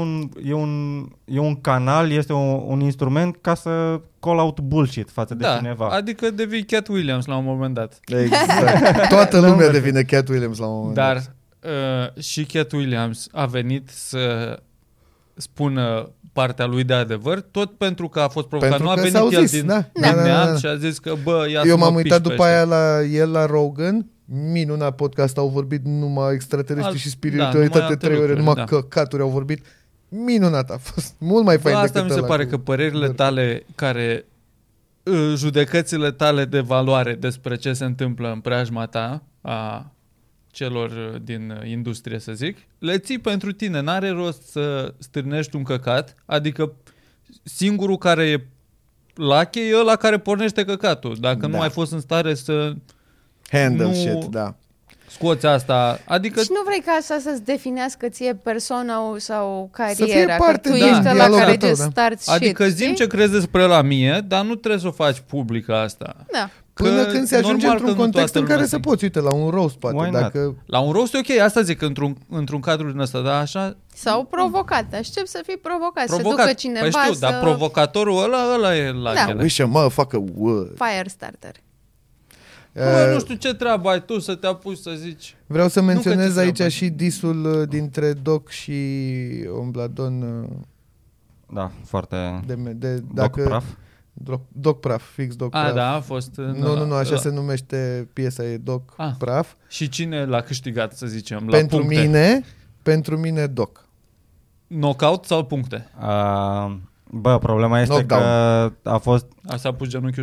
un canal, este un instrument ca să call out bullshit față de cineva. Adică devii Cat Williams la un moment dat. Exact. Toată lumea devine Cat Williams la un moment dat. Dar și Cat Williams a venit să spună partea lui de adevăr, tot pentru că a fost provocat. Nu a venit el din neant și a zis că eu m-am uitat după aia la Rogan, minunat podcast, au vorbit numai extraterestri și spiritualitate 3 ore, numai căcaturi au vorbit. Minunat a fost, mult mai fain decât asta mi se pare că părerile tale care judecățile tale de valoare despre ce se întâmplă în preajma ta a celor din industrie, să zic, le ții pentru tine. N-are rost să stârnești un căcat, adică singurul care e lache e ăla care pornește căcatul. Dacă nu ai fost în stare să handle shit, da. Scoți asta, adică... Și nu vrei ca asta să-ți definească ție persoana sau cariera, să fie parte, că tu ești ăla care just start shit. Adică zi-mi ce crezi despre la mie, dar nu trebuie să o faci publică asta. Da. Până când se ajunge într-un context în care să poți, uite, la un roast, poate. Dacă... La un roast e ok, asta zic, într-un cadru din ăsta, dar așa... Sau provocat, aștept să fii provocat, să ducă cineva păi știu, dar provocatorul ăla e la ele. Wish a motherfucker would. Firestarter. Nu știu ce treabă ai tu să te apuci să zici. Vreau să menționez aici și disul dintre Doc și Ombladon. Da, foarte... Doc Praf? Doc Praf, fix Doc Praf. Da, a fost... Nu, așa se numește piesa, e Doc Praf. Și cine l-a câștigat, să zicem, Pentru mine Doc. Knockout sau puncte? Bă, problema este că a fost... S-a pus genunchiul jos?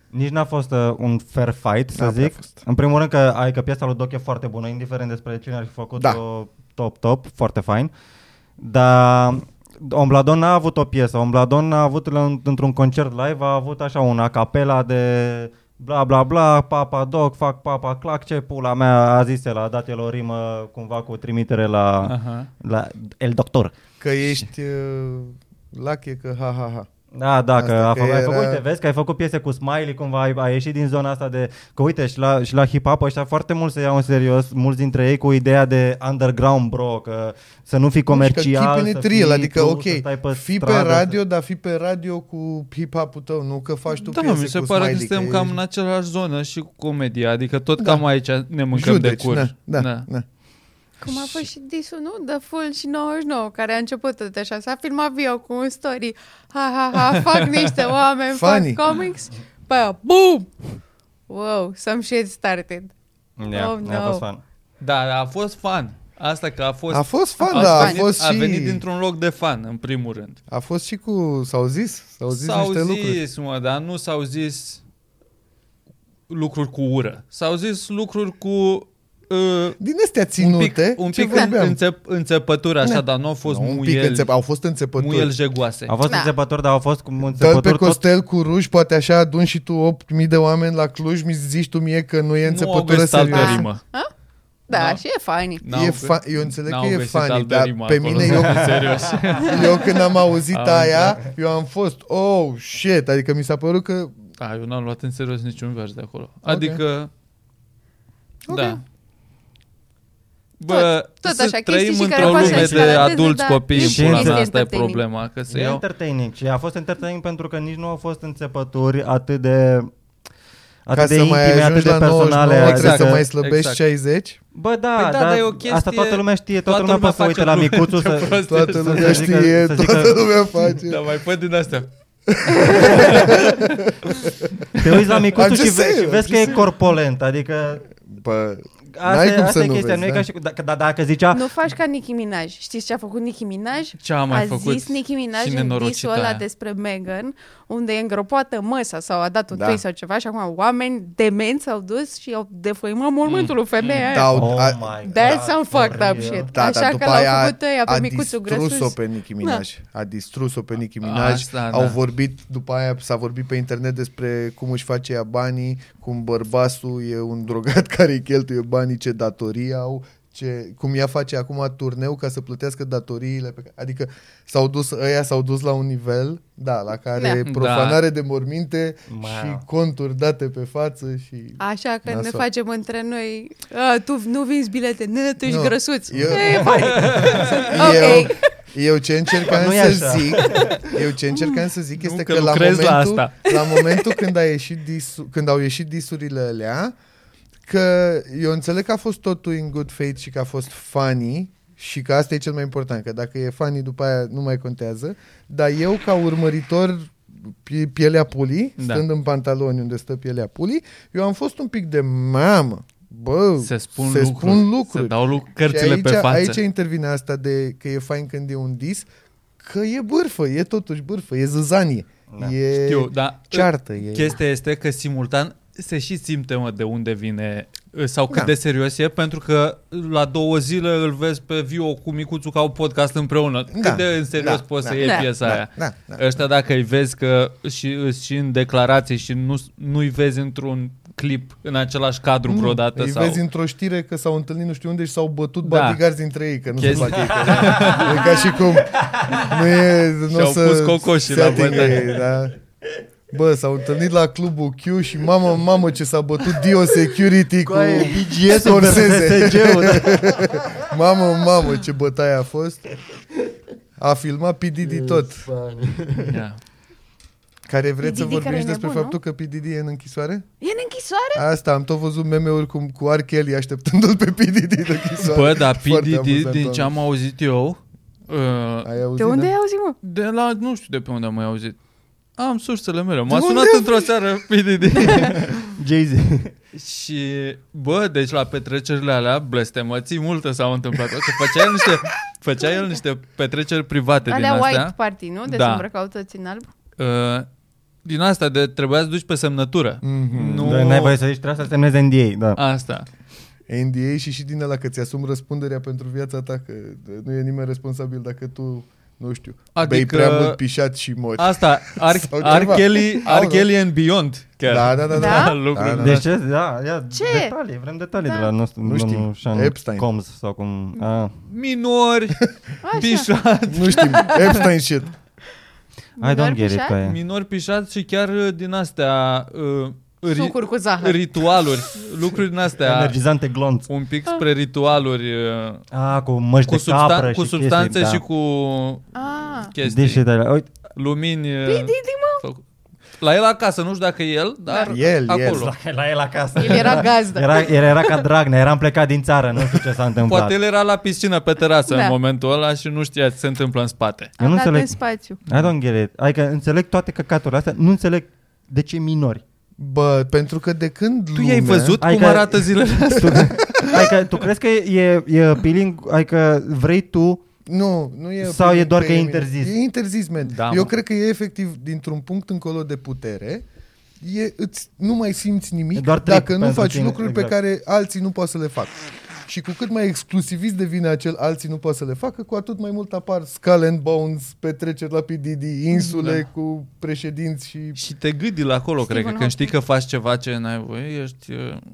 Nici n-a fost un fair fight, să zic. În primul rând că piesa lui Doc e foarte bună, indiferent despre cine ar fi făcut-o top, foarte fain. Dar Ombladon n-a avut o piesă. Ombladon a avut într-un concert live, a avut așa un acapela de bla bla bla, Papa Doc, fac Papa Clac, ce pula mea, a zis el, a dat el o rimă cumva cu trimitere la El Doctor. Că ești lache, că ha ha ha. Da, că ai făcut, uite, vezi că ai făcut piese cu Smiley, cumva ai ieșit din zona asta de, că uite, și la hip-hop ăștia foarte mult se iau în serios, mulți dintre ei cu ideea de underground, bro, că să nu fii comercial, să fii real, adică ok, fii pe radio, dar fii pe radio cu hip-hop-ul tău, nu că faci tu piese cu Smiley. Da, mi se pare că suntem cam în același zonă și cu comedia, adică tot cam aici ne mâncăm de cur. Da. Cum a fost și disul, nu? The Full și 99, care a început tot așa. S-a filmat video cu un story. Ha, fac niște oameni, fac comics. Bă, boom! Wow, some shit started. A fost fun. Da, a fost fun. Asta că a fost... A fost fun, da, a venit dintr-un loc de fan, în primul rând. A fost și cu... S-au zis niște lucruri. Mă, dar nu s-au zis lucruri cu ură. S-au zis lucruri cu... din astea ținute, un pic înțepături așa, dar nu au fost au fost înțepături. Muiel jegoase. Au fost înțepături, dar au fost cu înțepături. Dă-l pe Costel cu ruși, poate așa aduni și tu 8.000 de oameni la Cluj, mi zici tu mie că nu e înțepătură serioasă. Da, și e funny. Eu înțeleg că e funny, dar pe mine eu când am auzit aia, eu am fost, oh shit, adică mi s-a părut că... Eu n-am luat în serios niciun vers de acolo. Adică, da. Bă, tot așa, trăim într-o lume de adulți copii, în pula mea, asta e problema. Că e entertaining și a fost entertaining pentru că nici nu au fost înțepături atât de intime, atât de personale. Trebuie să mai slăbești 60? Bă, da, e o chestie... Asta toată lumea știe, toată lumea poate să uite la micuțul. Toată lumea știe, toată lumea face. Dar mai fă din astea. Te uiți la micuțul și vezi că e corpulent, adică... Bă... Asta e chestia, nu e ca și dacă zicea... Nu faci ca Nicki Minaj. Știți ce a făcut Nicki Minaj? Ce a mai făcut? Zis Nicki Minaj în disul ăla despre Meghan, unde e îngropată măsa sau a dat un tweet sau ceva și acum oameni demenți s-au dus și au defăimat mormântul lui femeia aia. That's some fucked up shit. Așa că l-au făcut ăia pe micuțul grăsus. A distrus-o pe Nicki Minaj. A distrus-o pe Nicki Minaj. Au vorbit, după aia s-a vorbit pe internet despre cum își face ea banii, cum bărbasul e un drogat care îi cheltuie banii, ce datorii au, cum ea face acum turneu ca să plătească datoriile. Adică s-au dus la un nivel, la care profanare de morminte și conturi date pe față. Și așa că ne facem între noi, tu nu vinzi bilete, tu ești grăsuț. Eu ce încercam să zic este că la momentul când au ieșit disurile alea, că eu înțeleg că a fost totul in good faith și că a fost funny și că asta e cel mai important, că dacă e funny după aia nu mai contează, dar eu ca urmăritor pielea pulii, stând în pantaloni unde stă pielea pulii, eu am fost un pic de mamă. Bă, se spun lucruri. Se dau cărțile aici, pe față. Aici intervine asta de că e fain când e un dis, că e bârfă, e totuși bârfă, e zăzanie, ceartă. Chestia este că simultan se și simte, de unde vine sau cât de serios e, pentru că la 2 zile îl vezi pe Vio cu micuțul ca un podcast împreună. Cât de în serios poți să iei piesa aia. Ăștia dacă îi vezi că și în declarații și nu-i vezi într-un clip în același cadru vreodată. Îi vezi într-o știre că s-au întâlnit nu știu unde și s-au bătut bodyguards între ei, că nu se fac ei. E ca și cum și-au pus cocoșii la bătaie. Bă, s-au întâlnit la clubul Q și mamă ce s-a bătut Dio Security cu Scorsese. Mamă ce bătaie a fost. A filmat P. Diddy tot. Care vreți să vorbiți despre faptul că P. Diddy e în închisoare? E în închisoare? Asta, am tot văzut meme-uri cu R. Kelly așteptându-l pe P. Diddy în închisoare. Bă, dar P. Diddy, din ce am auzit eu... De unde ai auzit, mă? De la, nu știu de pe unde am mai auzit. Am sursele mele. M-a sunat într-o seară P. Diddy. Jay-Z. Și, bă, deci la petrecerile alea, blestemății multe s-au întâmplat. Că făcea el niște petreceri private alea din astea. white party, nu? De se îmbrăcau toți în alb. din asta de trebuia să duci pe semnătură. Nu... N-ai voie să zici, trebuie să semnezi NDA. Da. Asta. NDA și din ăla că ți-asumi răspunderea pentru viața ta, că nu e nimeni responsabil dacă tu, nu știu, bei prea mult pișat și mori. Asta, R. Kelly and Beyond. Chiar. Da? Deci ce? Detalii, vrem detalii de la nostru. Nu știm. Epstein. Combs sau cum... Minori, pișat. Nu știm. Epstein shit. I don't get it. Minori pișat și chiar din astea... sucuri cu zahăr. Ritualuri, lucruri din astea. Energizante glonț. Un pic spre ritualuri. Cu măști de capră cu substanțe chestii, și cu chestii. Deși, lumini. La el acasă, nu știu dacă el, dar acolo. La el acasă. El era gazdă. Era ca Dragnea, eram plecat din țară, nu știu ce s-a întâmplat. Poate el era la piscină pe terasă în momentul ăla și nu știa ce se întâmplă în spate. Eu nu înțeleg. În spațiu. I don't get it. Adică înțeleg toate căcaturile astea, nu înțeleg de ce minori. Bă, pentru că de când tu i-ai văzut cum arată zilele astea? Adică tu crezi că e appealing, adică vrei tu nu e sau e doar că e interzis? E interzis, man. Da, eu cred că e efectiv dintr-un punct încolo de putere, nu mai simți nimic dacă nu faci lucruri pe care alții nu pot să le facă. Și cu cât mai exclusivist devine acel alții nu pot să le facă, cu atât mai mult apar Skull and Bones, petreceri la PDD, insule cu președinți și te gâdi la acolo, cred că când știi că faci ceva ce n-ai voie, ești...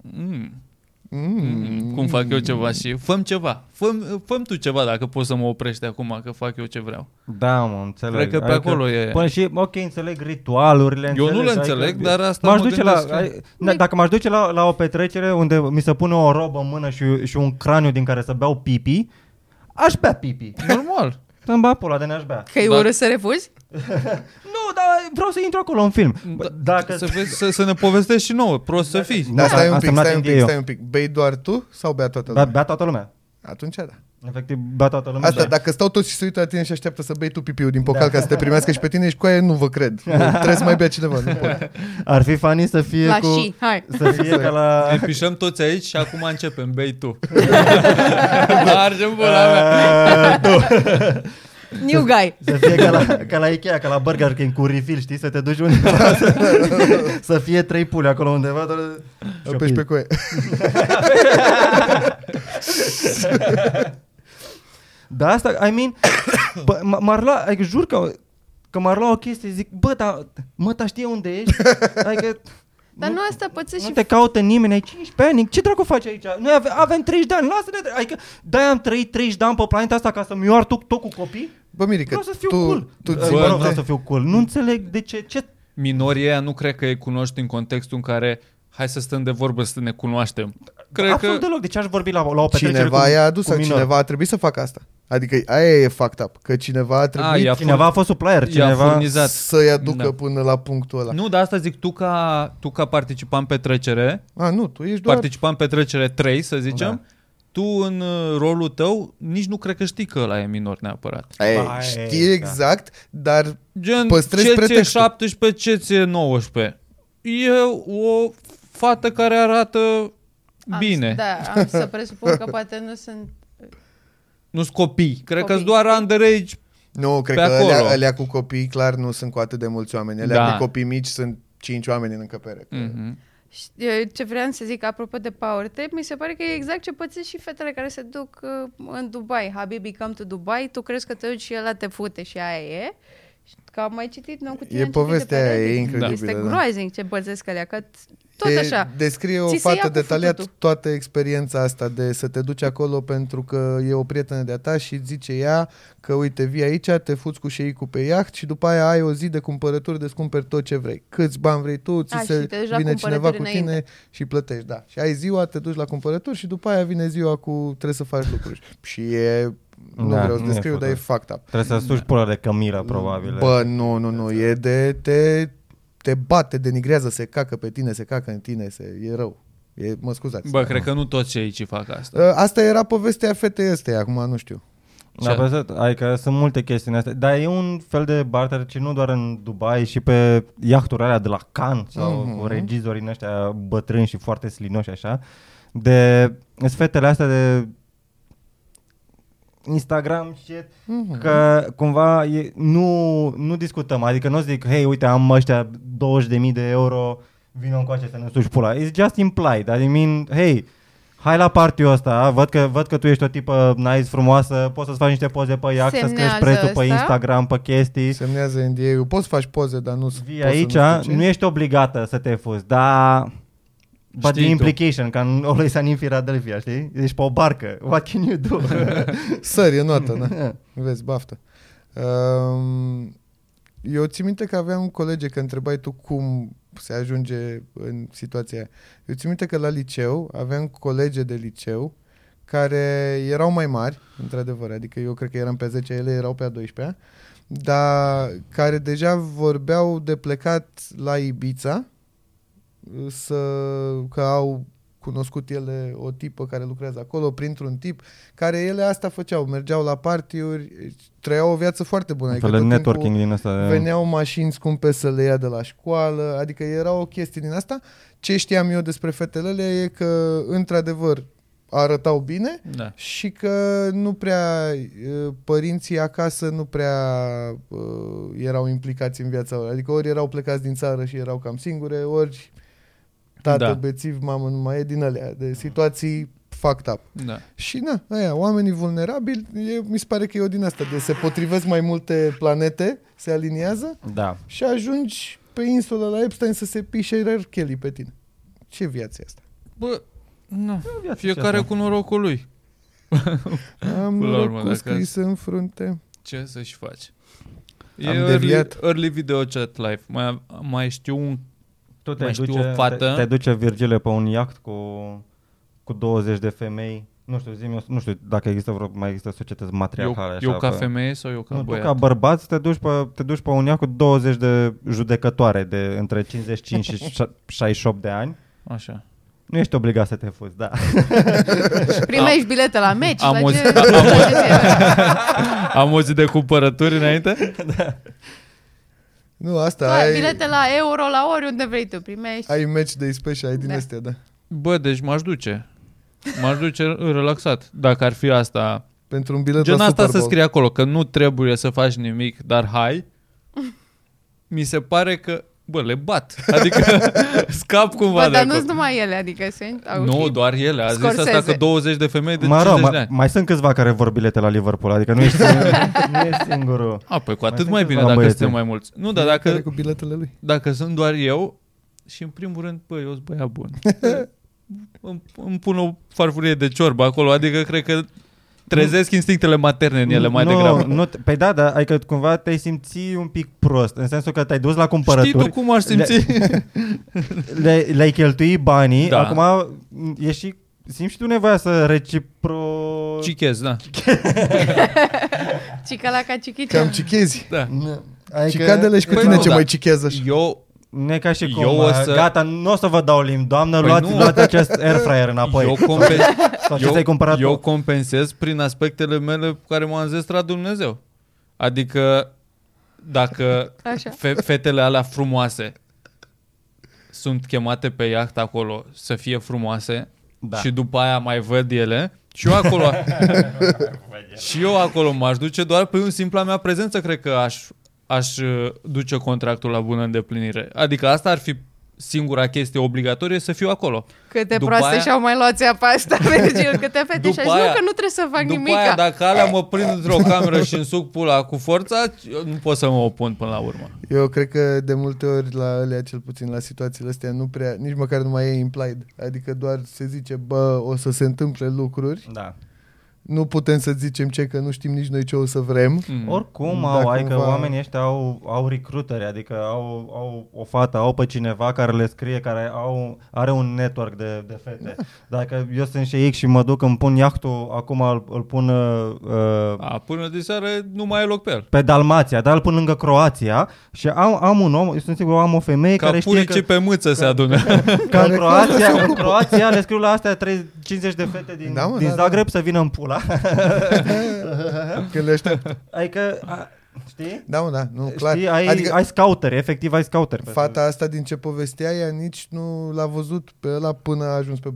cum fac eu ceva și fă-mi ceva. Fă-mi tu ceva dacă poți să mă oprești acum că fac eu ce vreau. Da, mă, înțeleg. Cred că pe acolo e... Până și, înțeleg ritualurile. Eu nu le înțeleg, dar asta dacă m-aș duce la o petrecere unde mi se pune o robă în mână și un craniu din care să beau pipi, aș bea pipi. Normal. Să-mi bea pula de n-aș bea. Că e urât să refuzi? Nu, dar vreau să intru acolo în film. Dacă să ne povestești și nouă, prost să fii. Da, stai un pic. Bei doar tu sau bea toată lumea? Bea toată lumea. Atunci da. Efectiv, bea toată lumea. Asta, dacă stau toți și se uită la tine și așteaptă să bei tu pipiul din pocal ca să te primească și pe tine și cu aia, nu vă cred. Trebuie să mai bea cineva, nu pot. Ar fi funny să fie la și, hai. Să fie ca la... Ne pișăm toți aici și acum începem, bei tu. Margem pula mea. New guy. Să fie ca la Ikea, ca la Burger King cu refill, știi? Să te duci undeva să fie 3 pule acolo undeva. Pești pe coie. Da, asta, I mean, m-ar lua, adică jur că m-ar lua o chestie, zic, dar știe unde ești? Adică... Dar nu asta pățești și... Nu te caută nimeni, ai 15 ani, ce dracu faci aici? Noi avem 30 de ani, lasă-ne, adică de-aia am trăit 30 de ani pe planeta asta ca să-mi iau tot cu copii? Bă, Mirica, vreau să fiu cool. Vreau să fiu cool. Nu înțeleg de ce... Minorii aia nu cred că îi cunoști în contextul în care hai să stăm de vorbă să ne cunoaștem. Absolut deloc, de ce aș vorbi la o petrecere cineva i-a adus sau cineva a trebuit să facă asta. Adică aia e fucked up, că cineva a trebuit... Cineva a fost supplier, cineva să-i aducă până la punctul ăla. Nu, dar asta zic, tu ca participant pe trecere... nu, tu ești doar... Participant pe trecere 3, să zicem, tu în rolul tău nici nu cred că știi că ăla e minor neapărat. Știi exact, dar gen, păstrezi pretextul. Ce ți-e 17, ce ți-e 19? E o fată care arată bine. Da, am să presupun că poate nu sunt... Nu-s copii. Cred că-s doar underage. Nu, cred că alea cu copii clar nu sunt cu atât de mulți oameni. Alea cu copii mici sunt 5 oameni în încăpere. Ce vreau să zic apropo de power trip, mi se pare că e exact ce pățesc și fetele care se duc în Dubai. Habibi, come to Dubai, tu crezi că te duci și ăla te fute și aia e. Că am mai citit, nu cu tine. E povestea aia, e incredibilă. Este groaznic ce pățesc alea, că tot așa. Descrie o fată detaliat toată experiența asta de să te duci acolo pentru că e o prietenă de-a ta și zice ea că uite, vii aici, te fuți cu șeicul pe iaht și după aia ai o zi de cumpărături, de cumperi tot ce vrei. Câți bani vrei tu, vine cineva cu tine și plătești. Da. Și ai ziua, te duci la cumpărături și după aia vine ziua cu trebuie să faci lucruri. Și e... Nu vreau să descriu, dar e fucked up. Trebuie să suci pula de Camila, probabil. Bă, nu. E de... Te bate, denigrează, se cacă pe tine, se cacă în tine, e rău. Mă scuzați. Bă, cred că nu toți aici fac asta. Asta era povestea fetei astea, acum nu știu. Adică sunt multe chestii în astea. Dar e un fel de barter, ci nu doar în Dubai, și pe iahturi alea de la Cannes sau cu regizorii în ăștia bătrâni și foarte slinoși așa. Sunt fetele astea de... Instagram shit, că cumva nu discutăm, adică nu zic, hei, uite, am ăștia 20.000 de euro, vină încoace să ne suși pula. It's just implied, I mean, hei, hai la party-ul ăsta, văd că tu ești o tipă nice, frumoasă, poți să-ți faci niște poze pe iaht, să-ți crești prețul pe Instagram, pe chestii. Semnează NDA-ul, poți să faci poze, dar nu vii aici, nu ești obligată să te fuzi, dar... But the implication, ca în Always Sunny in Philadelphia, știi? Ești pe o barcă, what can you do? Sări, e notă, da? Vezi, baftă. Eu țin minte că aveam colege, că întrebai tu cum se ajunge în situația aia. Eu țin minte că la liceu aveam colege de liceu care erau mai mari, într-adevăr, adică eu cred că eram pe 10, ele erau pe a 12-a, dar care deja vorbeau de plecat la Ibiza, că au cunoscut ele o tipă care lucrează acolo printr-un tip, care ele asta făceau, mergeau la party-uri, trăiau o viață foarte bună. Un fel de networking din asta. Veneau mașini scumpe să le ia de la școală, adică era o chestie din asta. Ce știam eu despre fetele alea e că într-adevăr arătau bine, da, și că nu prea părinții acasă nu prea erau implicați în viața lor. Adică ori erau plecați din țară și erau cam singure, ori tată bețiv, mamă, nu mai e, din alea de situații fucked up. Da. Și aia, oamenii vulnerabili, mi se pare că e o din asta, de se potrivesc mai multe planete, se aliniază, da, și ajungi pe insula la Epstein să se pișe R. Kelly pe tine. Ce viață e asta? Bă, nu, fiecare cu norocul lui. Am norocul scris în frunte. Ce să-și faci? E early video chat life. Mai știu o fată. Te duce Virgile pe un iaht cu 20 de femei. Nu știu dacă mai există societăți matriarhale. Eu ca femeie sau eu ca băiat? Tu ca bărbat te duci pe un iaht cu 20 de judecătoare de între 55 și 68 de ani. Așa. Nu ești obligat să te fuzi, da. Și primești bilete la meci. Am o zi de cumpărături înainte? Da. Nu, asta ai... Bilete la euro, la oriunde vrei tu, primești. Ai match day special, ai din astea, da. Bă, deci m-aș duce relaxat. Dacă ar fi asta... Pentru un bilet gen la asta Super Bowl. să scrie acolo, că nu trebuie să faci nimic, dar hai. Mi se pare că... Bă, le bat. Adică scap cumva de dar acolo. nu-s numai ele, adică sunt... Nu, doar ele. A zis asta că 20 de femei de 50 de ani. Mai sunt câțiva care vor bilete la Liverpool, adică nu ești singurul. Păi cu atât mai bine dacă suntem mai mulți. Nu, dar dacă... Cu biletele lui. Dacă sunt doar eu și în primul rând, bă, eu sunt băiat bun. Îmi pun o farfurie de ciorbă acolo, adică cred că trezesc instinctele materne în ele mai degrabă. Păi da, adică cumva te-ai simți un pic prost, în sensul că te-ai dus la cumpărături. Știi tu cum aș simți? Le-ai cheltui banii, da. Acum simți și tu nevoia să Cichezi, da. Cica ca cichicea. Cam cichezi. Da. Cicadele și cu tine ce mai chichează așa. Nu e ca și cum, gata, nu o să vă dau limbi, doamnă, luați acest air fryer înapoi. Eu compensez prin aspectele mele cu care m-a înzestrat Dumnezeu. Adică dacă fetele alea frumoase sunt chemate pe iaht acolo să fie frumoase, da, și după aia mai văd ele, și eu acolo m-aș duce doar pe simpla mea prezență, cred că aș duce contractul la bună îndeplinire. Adică asta ar fi singura chestie obligatorie, să fiu acolo. Câte proaste și-au mai luat țeapa asta, Virgil, câte fete și-aș că nu trebuie să fac nimic. După aia, dacă alea mă prind într-o cameră și îmi suc pula cu forța, nu pot să mă opun până la urmă. Eu cred că de multe ori la alea, cel puțin la situațiile astea, nu prea, nici măcar nu mai e implied. Adică doar se zice, bă, o să se întâmple lucruri. Da. Nu putem să zicem că nu știm nici noi ce o să vrem. Oricum adică oamenii ăștia au recruteri, adică au o fată, au pe cineva care le scrie, care are un network de fete. Dacă eu sunt și X și mă duc, îmi pun iahtul, acum îl pun... până de seară nu mai e loc pe el. Pe Dalmația, dar îl pun lângă Croația și am un om, eu sunt sigur, am o femeie care știe că... pe mâță se adună. Că în Croația le scriu la astea 50 de fete din Zagreb să vină în pula. Că le aștept. Adică, știi? Da, nu, clar. Știi, ai scouteri, efectiv ai scouteri. Fata asta din ce povestea ea nici nu l-a văzut pe ăla până a ajuns pe barcă.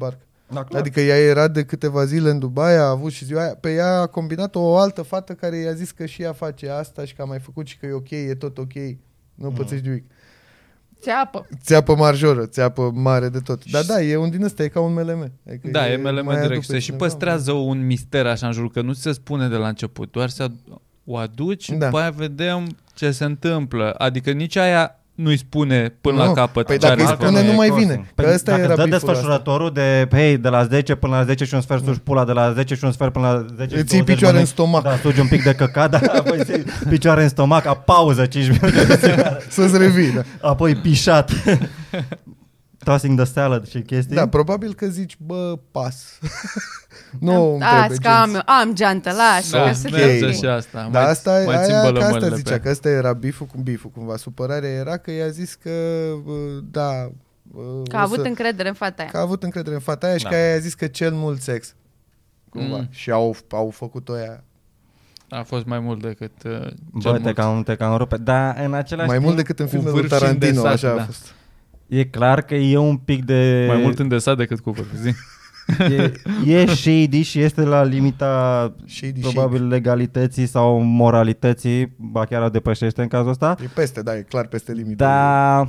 Adică ea era de câteva zile în Dubai, a avut și ziua aia. Pe ea a combinat o altă fată care i-a zis că și ea face asta și că a mai făcut și că e ok, e tot ok. Nu pățești nimic. Țeapă majoră, țeapă mare de tot. Dar da, e un din ăsta, e ca un MLM. Adică da, e MLM direct. Și păstrează un mister așa în jur, că nu se spune de la început. Doar o aduci și după aia vedem ce se întâmplă. Adică nici aia nu-i spune până la capăt. Păi dacă îi spune, nu mai vine. Păi dacă dă desfășurătorul de de la 10 până la 10 și un sfert sugi pula, de la 10 și un sfert până la 10 îți ții picioare în stomac. Da, sugi un pic de căcat, dar apoi picioare în stomac, a pauză 5 minute. Să-ți revii, da. Apoi pișat. Tossing the salad și chestii. Da, probabil că zici, pas. Nu că am geantă, lasă. Da, că să merge și asta. Dar asta zicea, că asta era biful cumva. Supărarea era că i-a zis că, da... Că a avut încredere în fata aia. Că a avut încredere în fata aia și că aia i-a zis că cel mult sex. Cumva. Și au făcut-o aia. A fost mai mult decât te cam rupe. Dar în același mai mult decât în filmul lui Tarantino, așa a fost. E clar că e un pic de... Mai mult îndesat decât cu vârf, zi. E shady și este la limita probabil legalității sau moralității, ba chiar o depășește în cazul ăsta. E peste, da, e clar peste limita. Dar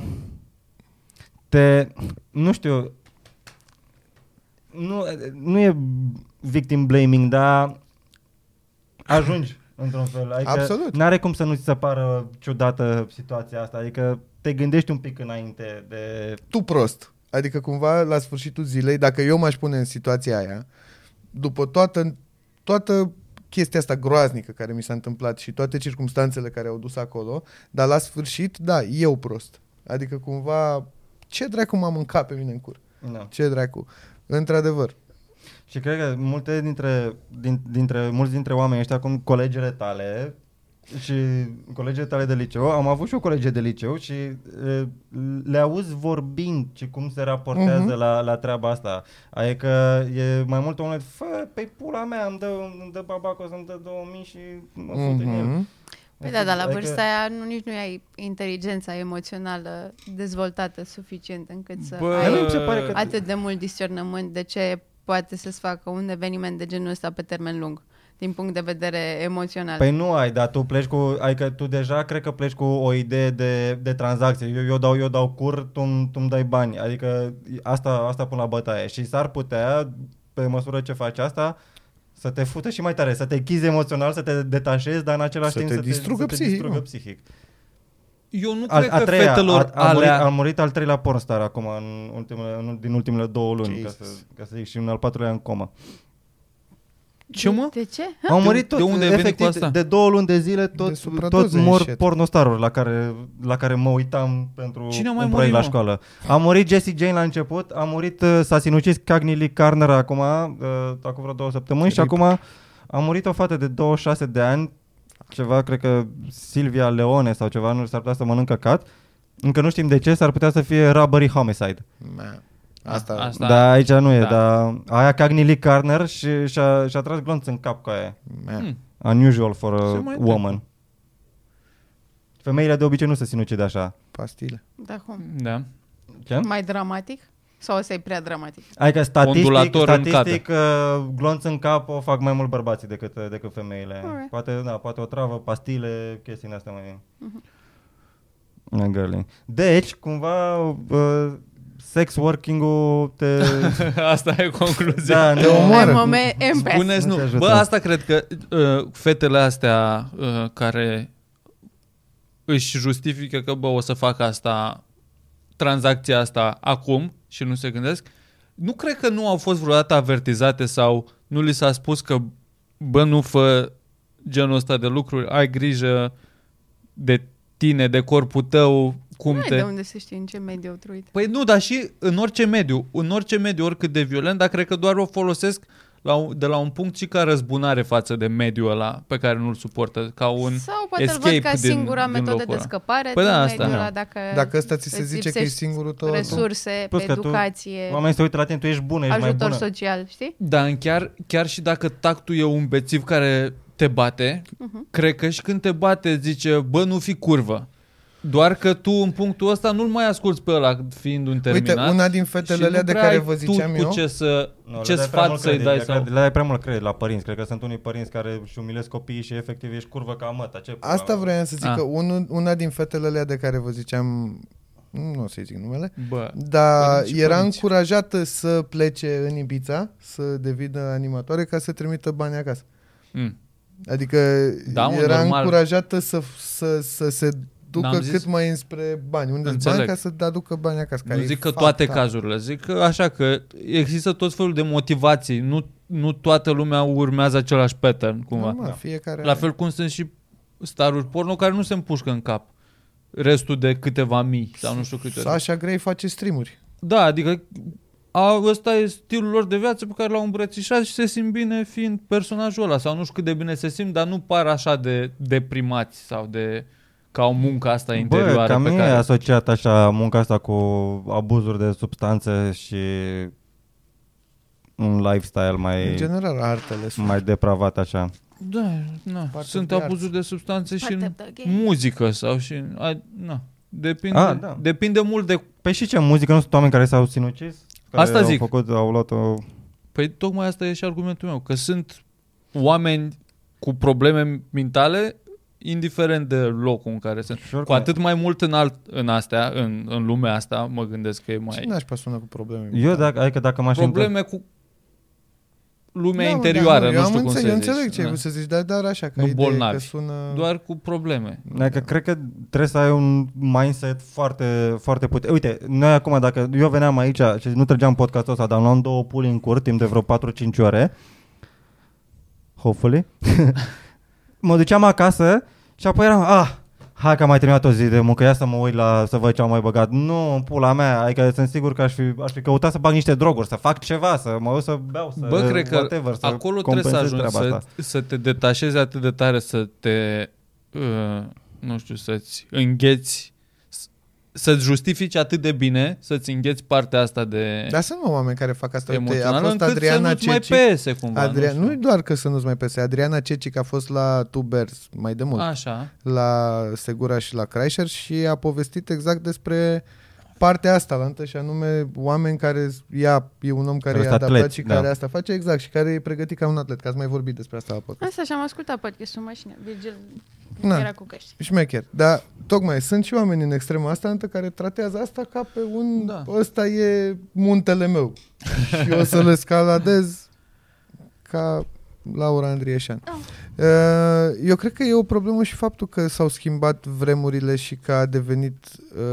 nu știu, nu e victim blaming, dar ajungi într-un fel. Adică absolut. N-are cum să nu ți se pară ciudată situația asta, adică te gândești un pic înainte de... Tu prost. Adică cumva la sfârșitul zilei, dacă eu m-aș pune în situația aia, după toată chestia asta groaznică care mi s-a întâmplat și toate circumstanțele care au dus acolo, dar la sfârșit, da, eu prost. Adică cumva, ce dracu m-a mâncat pe mine în cur? No. Ce dracu? Într-adevăr. Și cred că mulți dintre oamenii ăștia, cum colegele tale și colegele tale de liceu, am avut și o colege de liceu și le auzi vorbind și cum se raportează la treaba asta. Adică e mai mult omul, pe pula mea, îmi dă babacul să-mi dă 2000 și mă fut în el. Păi da, dar la vârsta aia nici nu ai inteligența emoțională dezvoltată suficient încât să ai atât de mult discernământ de ce poate să-ți facă un eveniment de genul ăsta pe termen lung, din punct de vedere emoțional. Păi nu ai, dar tu pleci adică tu deja cred că pleci cu o idee de tranzacție. Eu dau cur, tu îmi dai bani. Adică asta pun la bătaie. Și s-ar putea, pe măsură ce faci asta, să te fută și mai tare, să te chizi emoțional, să te detașezi, dar în același timp să te distrugă psihic. Eu nu cred că fetelor a murit al 3-lea pornstar acum din ultimele 2 luni, ca să zic, și un al 4-lea în comă. Ce mă? De ce? Au murit tot, de unde efectiv, cu asta? De 2 luni de zile tot mor pornostaruri la care mă uitam pentru un proiect la școală. A murit Jessie Jane la început, a murit s-a sinucis Cagney Lee Carner acum vreo 2 săptămâni și acum a murit o fată de 26 de ani, ceva, cred că Silvia Leone sau ceva, nu s-ar putea să mănâncă cat. Încă nu știm de ce, s-ar putea să fie robbery homicide. Asta. Da, aici nu e, dar aia Cagney Lee Carner și-a tras glonț în cap cu aia. Unusual for a woman. Femeile de obicei nu se sinucide așa. Pastile. Da, cum? Da. Ce? Mai dramatic? Sau ăsta e prea dramatic? Adică statistic glonț în cap o fac mai mult bărbații decât femeile. Poate o travă, pastile, chestii astea mai... Girly. Deci, cumva... sex working-ul Asta e concluzia. Da, te omoară. Spuneți nu. Bă, asta cred că fetele astea care își justifică că o să fac asta, tranzacția asta acum și nu se gândesc, nu cred că nu au fost vreodată avertizate sau nu li s-a spus că nu fă genul ăsta de lucruri, ai grijă de tine, de corpul tău, de unde se știe în ce mediu au trăit. Păi nu, dar și în orice mediu, oricât de violent, dar cred că doar o folosesc de la un punct și ca răzbunare față de mediul ăla pe care nu-l suportă, ca un sau poate îl văd ca singura metodă de scăpare din mediul ăla, dacă ăsta ți se zice că e singurul tău, resurse, educație, oamenii se uită la tine, tu ești bună, ești mai bună. Ajutor social, știi? Da, chiar și dacă tactul e un bețiv care te bate, cred că și când te bate zice, nu fi curvă. Doar că tu în punctul ăsta nu-l mai asculți pe ăla fiind un terminat. Uite, una din fetele alea de care vă ziceam eu... Ce sfat să-i dai sau... Le dai prea mult credit la părinți. Cred că sunt unii părinți care își umilesc copiii și efectiv ești curvă ca măta. Asta vreau să zic, că una din fetele alea de care vă ziceam... Nu o să-i zic numele, dar era încurajată să plece în Ibiza, să devină animatoare ca să trimită bani acasă. Adică era încurajată să se ducă cât mai înspre bani. Unde-s bani ca să aducă bani acasă. Nu zic că toate cazurile, zic că așa că există tot felul de motivații. Nu toată lumea urmează același pattern cumva. Fiecare la fel cum sunt și staruri porno care nu se împușcă în cap restul de câteva mii sau nu știu câte. Sasha Grey face streamuri. Da, adică ăsta e stilul lor de viață pe care l-au îmbrățișat și se simt bine fiind personajul ăla sau nu știu cât de bine se simt, dar nu par așa de deprimați sau de ca o muncă asta interioară. Cam e asociat așa munca asta cu abuzuri de substanțe și un lifestyle mai în general artele mai depravat așa. Da, sunt abuzuri de substanțe și în muzică sau și în, depinde mult de... Păi și ce muzică? Nu sunt oameni care s-au sinucis? Asta zic. Au luat-o... Păi tocmai asta e și argumentul meu, că sunt oameni cu probleme mentale indiferent de locul în care sunt. Cu atât mai mult în astea, în lumea asta, mă gândesc că e mai... Cine aș persoană cu probleme mentale? Adică dacă m-aș probleme cu lumea interioară, nu știu cum să zici. Eu înțeleg ce ai să zici, dar așa, ca idee, bolnavi, că sună... doar cu probleme. Adică cred că trebuie să ai un mindset foarte, foarte puternic. Uite, noi acum, dacă eu veneam aici și nu trăgeam podcastul ăsta, dar luam 2 puli în cur timp de vreo 4-5 ore, hopefully, mă duceam acasă și apoi eram, hai că am mai terminat o zi de muncă, ia să mă uit să văd ce am mai băgat. Nu, în pula mea, adică sunt sigur că aș fi căutat să bag niște droguri, să fac ceva, să mă uit să beau, să cred că whatever, acolo trebuie să ajungi să te detașezi atât de tare, să te, nu știu, să-ți îngheți, să-ți justifici atât de bine, să-ți îngheți partea asta de... Dar sunt oameni care fac asta. Emoțională, încât Adriana să nu-ți mai pese cumva. Nu doar că să nu-ți mai pese. Adriana Cecic a fost la Tubers mai de mult. Așa. La Segura și la Kreischer și a povestit exact despre partea asta la întâi și anume oameni care e un om care e adaptat și care asta face exact și care e pregătit ca un atlet. Că ați mai vorbit despre asta la podcast. Asta și-am ascultat podcastul în mașină. Virgil era cu căști. Șmecher. Dar tocmai sunt și oameni în extrema asta care tratează asta ca pe un... Ăsta e muntele meu. Și o să le scaladez ca Laura Andrieșan. Eu cred că e o problemă și faptul că s-au schimbat vremurile și că a devenit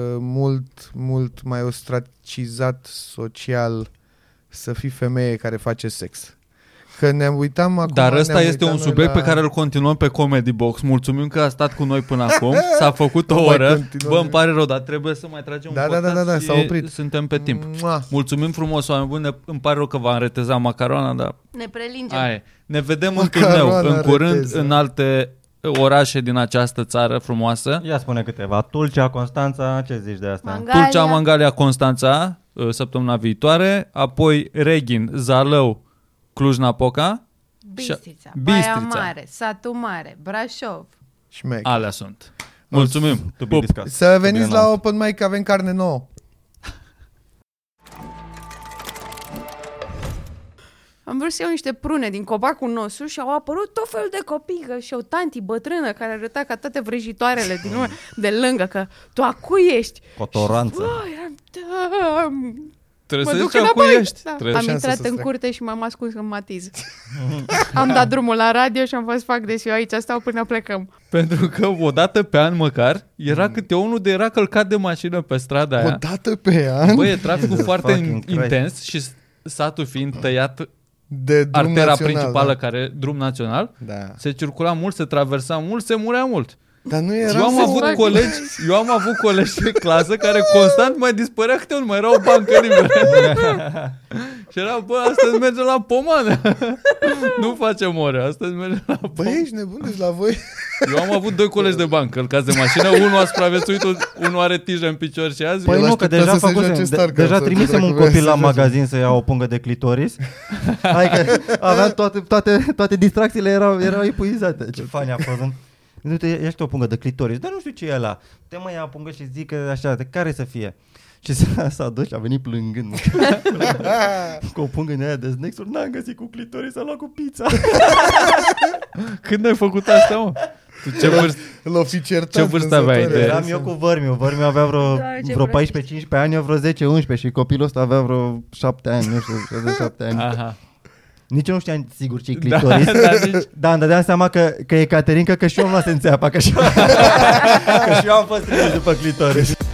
mult mai ostracizat social să fii femeie care face sex. Că ne uitam acum... Dar ăsta este un subiect pe care îl continuăm pe Comedy Box. Mulțumim că a stat cu noi până acum. S-a făcut o oră. Bă, îmi pare rău, dar trebuie să mai tragem un podcast. Da, s-a oprit. Suntem pe timp. Mulțumim frumos, oameni buni. Îmi pare rău că v-am retezat macaroana, dar... Ne prelingem. Ne vedem în turneu, în curând, în alte orașe din această țară frumoasă. Ia spune câteva. Tulcea, Constanța, ce zici de asta? Mangalia. Tulcea, Mangalia, Constanța, săptămâna viitoare. Apoi Reghin, Zalău, Cluj-Napoca, Bistrița, Baia Mare, Satu Mare, Brașov. Alea sunt. Mulțumim. Să veniți la open mic, că avem carne nouă. Am vrut să iau niște prune din copacul nostru și au apărut tot felul de copii și o tanti bătrână care arăta ca toate vrăjitoarele din lume de lângă, că tu acu ești. Cotoranță. Trebuie să zici acu ești. Am intrat în curte și m-am ascuns în Matiz. Am dat drumul la radio și am fost fac de eu aici stau până plecăm. Pentru că o dată pe an măcar era câte unul de era călcat de mașină pe strada aia. O dată pe an? Băi, e traficul foarte intens și satul fiind tăiat de drum artera național, principală care drum național, se circula mult, se traversa mult, se murea mult. Dar nu era eu am avut colegi de clasă care constant mai dispărea câte unul, mai era o bancă liberă. Și era, astăzi mergem la pomană. Nu facem ore, astăzi mergem la pomană. Băi, ești nebun, deci la voi? Eu am avut 2 colegi de bancă călcați de mașină, unul a supraviețuit, unul are tijă în picior și azi. Păi nu, că deja trimisem un copil la magazin să ia o pungă de clitoris. Hai că aveam toate distracțiile erau epuizate. Ce fain a fost. Nu-te ești o pungă de clitoris, dar nu știu ce e ăla. Te mă ia o pungă și zic că așa, de care să fie? Și s-a dus și a venit plângând. Cu o pungă în aia de snacks-uri, n-am găsit cu clitoris, s-a luat cu pizza. Când ai făcut asta, mă? Tu ce vârstă aveai? Eram eu cu Vărmiu. Vărmiu avea vreo 14-15 ani, eu vreo 10-11 și copilul ăsta avea vreo 7 ani, nu știu, de 7 ani. Aha. Nici eu nu știam sigur ce-i clitoris. Da, îmi dădeam seama că e Caterinca, că și eu îmi luase în țeapa, că și eu am fost trimis după clitoris.